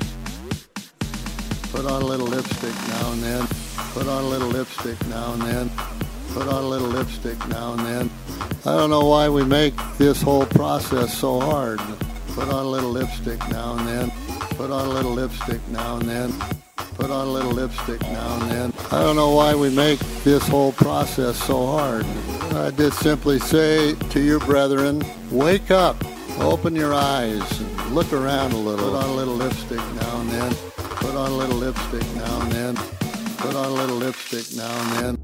Put on a little lipstick now and then. Put on a little lipstick now and then. Put on a little lipstick now and then. I don't know why we make this whole process so hard. Put on a little lipstick now and then. Put on a little lipstick now and then. Put on a little lipstick now and then. I don't know why we make this whole process so hard. I just simply say to you, brethren, wake up, open your eyes, and look around a little. Put on a little lipstick now and then. Put on a little lipstick now and then. Put on a little lipstick now and then.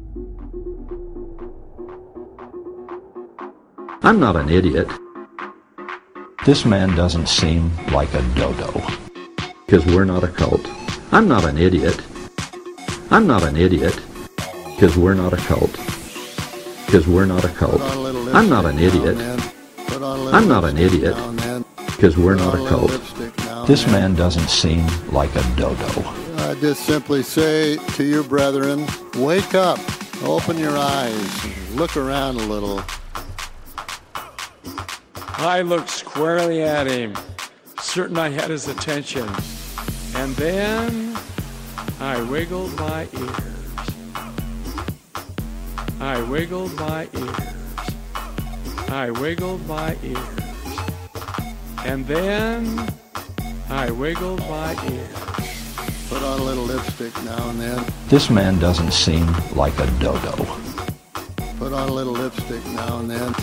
I'm not an idiot. This man doesn't seem like a dodo. Because we're not a cult. I'm not an idiot. I'm not an idiot. Because we're not a cult. Because we're not a cult. I'm not an idiot. I'm not an idiot. Because we're not a cult. This man doesn't seem like a dodo. I just simply say to you, brethren, wake up, open your eyes, and look around a little. I looked squarely at him, certain I had his attention, and then I wiggled my ears. I wiggled my ears. I wiggled my ears. And then I wiggled my ears. Put on a little lipstick now and then. This man doesn't seem like a dodo. Put on a little lipstick now and then.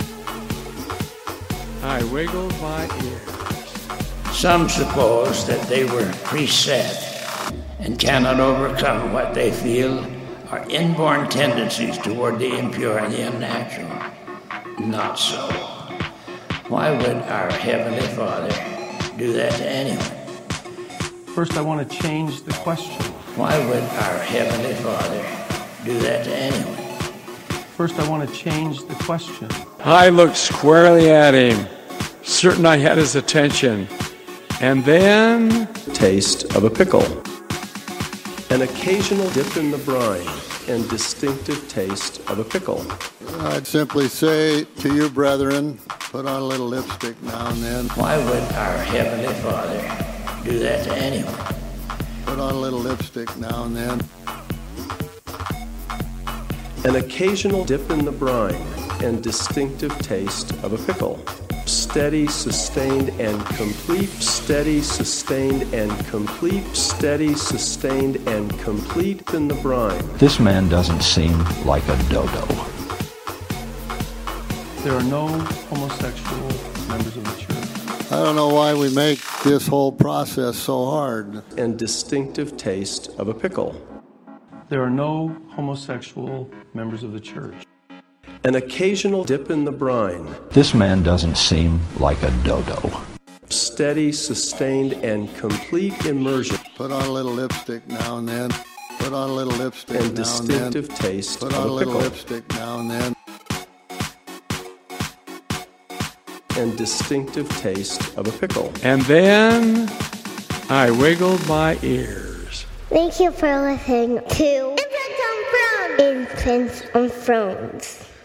I wiggled my ears. Some suppose that they were preset and cannot overcome what they feel are inborn tendencies toward the impure and the unnatural. Not so. Why would our Heavenly Father do that to anyone? First, I want to change the question. Why would our Heavenly Father do that to anyone? First, I want to change the question. I looked squarely at him, certain I had his attention, and then taste of a pickle. An occasional dip in the brine and distinctive taste of a pickle. I'd simply say to you, brethren, put on a little lipstick now and then. Why would our Heavenly Father do that to anyone? Put on a little lipstick now and then. An occasional dip in the brine and distinctive taste of a pickle. Steady, sustained, and complete. Steady, sustained, and complete. Steady, sustained, and complete in the brine. This man doesn't seem like a dodo. There are no homosexual members of the church. I don't know why we make this whole process so hard. And distinctive taste of a pickle. There are no homosexual members of the church. An occasional dip in the brine. This man doesn't seem like a dodo. Steady, sustained, and complete immersion. Put on a little lipstick now and then. Put on a little lipstick and now and then. distinctive taste Put of on a a little pickle. lipstick now and then. And distinctive taste of a pickle. And then I wiggled my ears. Thank you for listening to Infants on Thrones.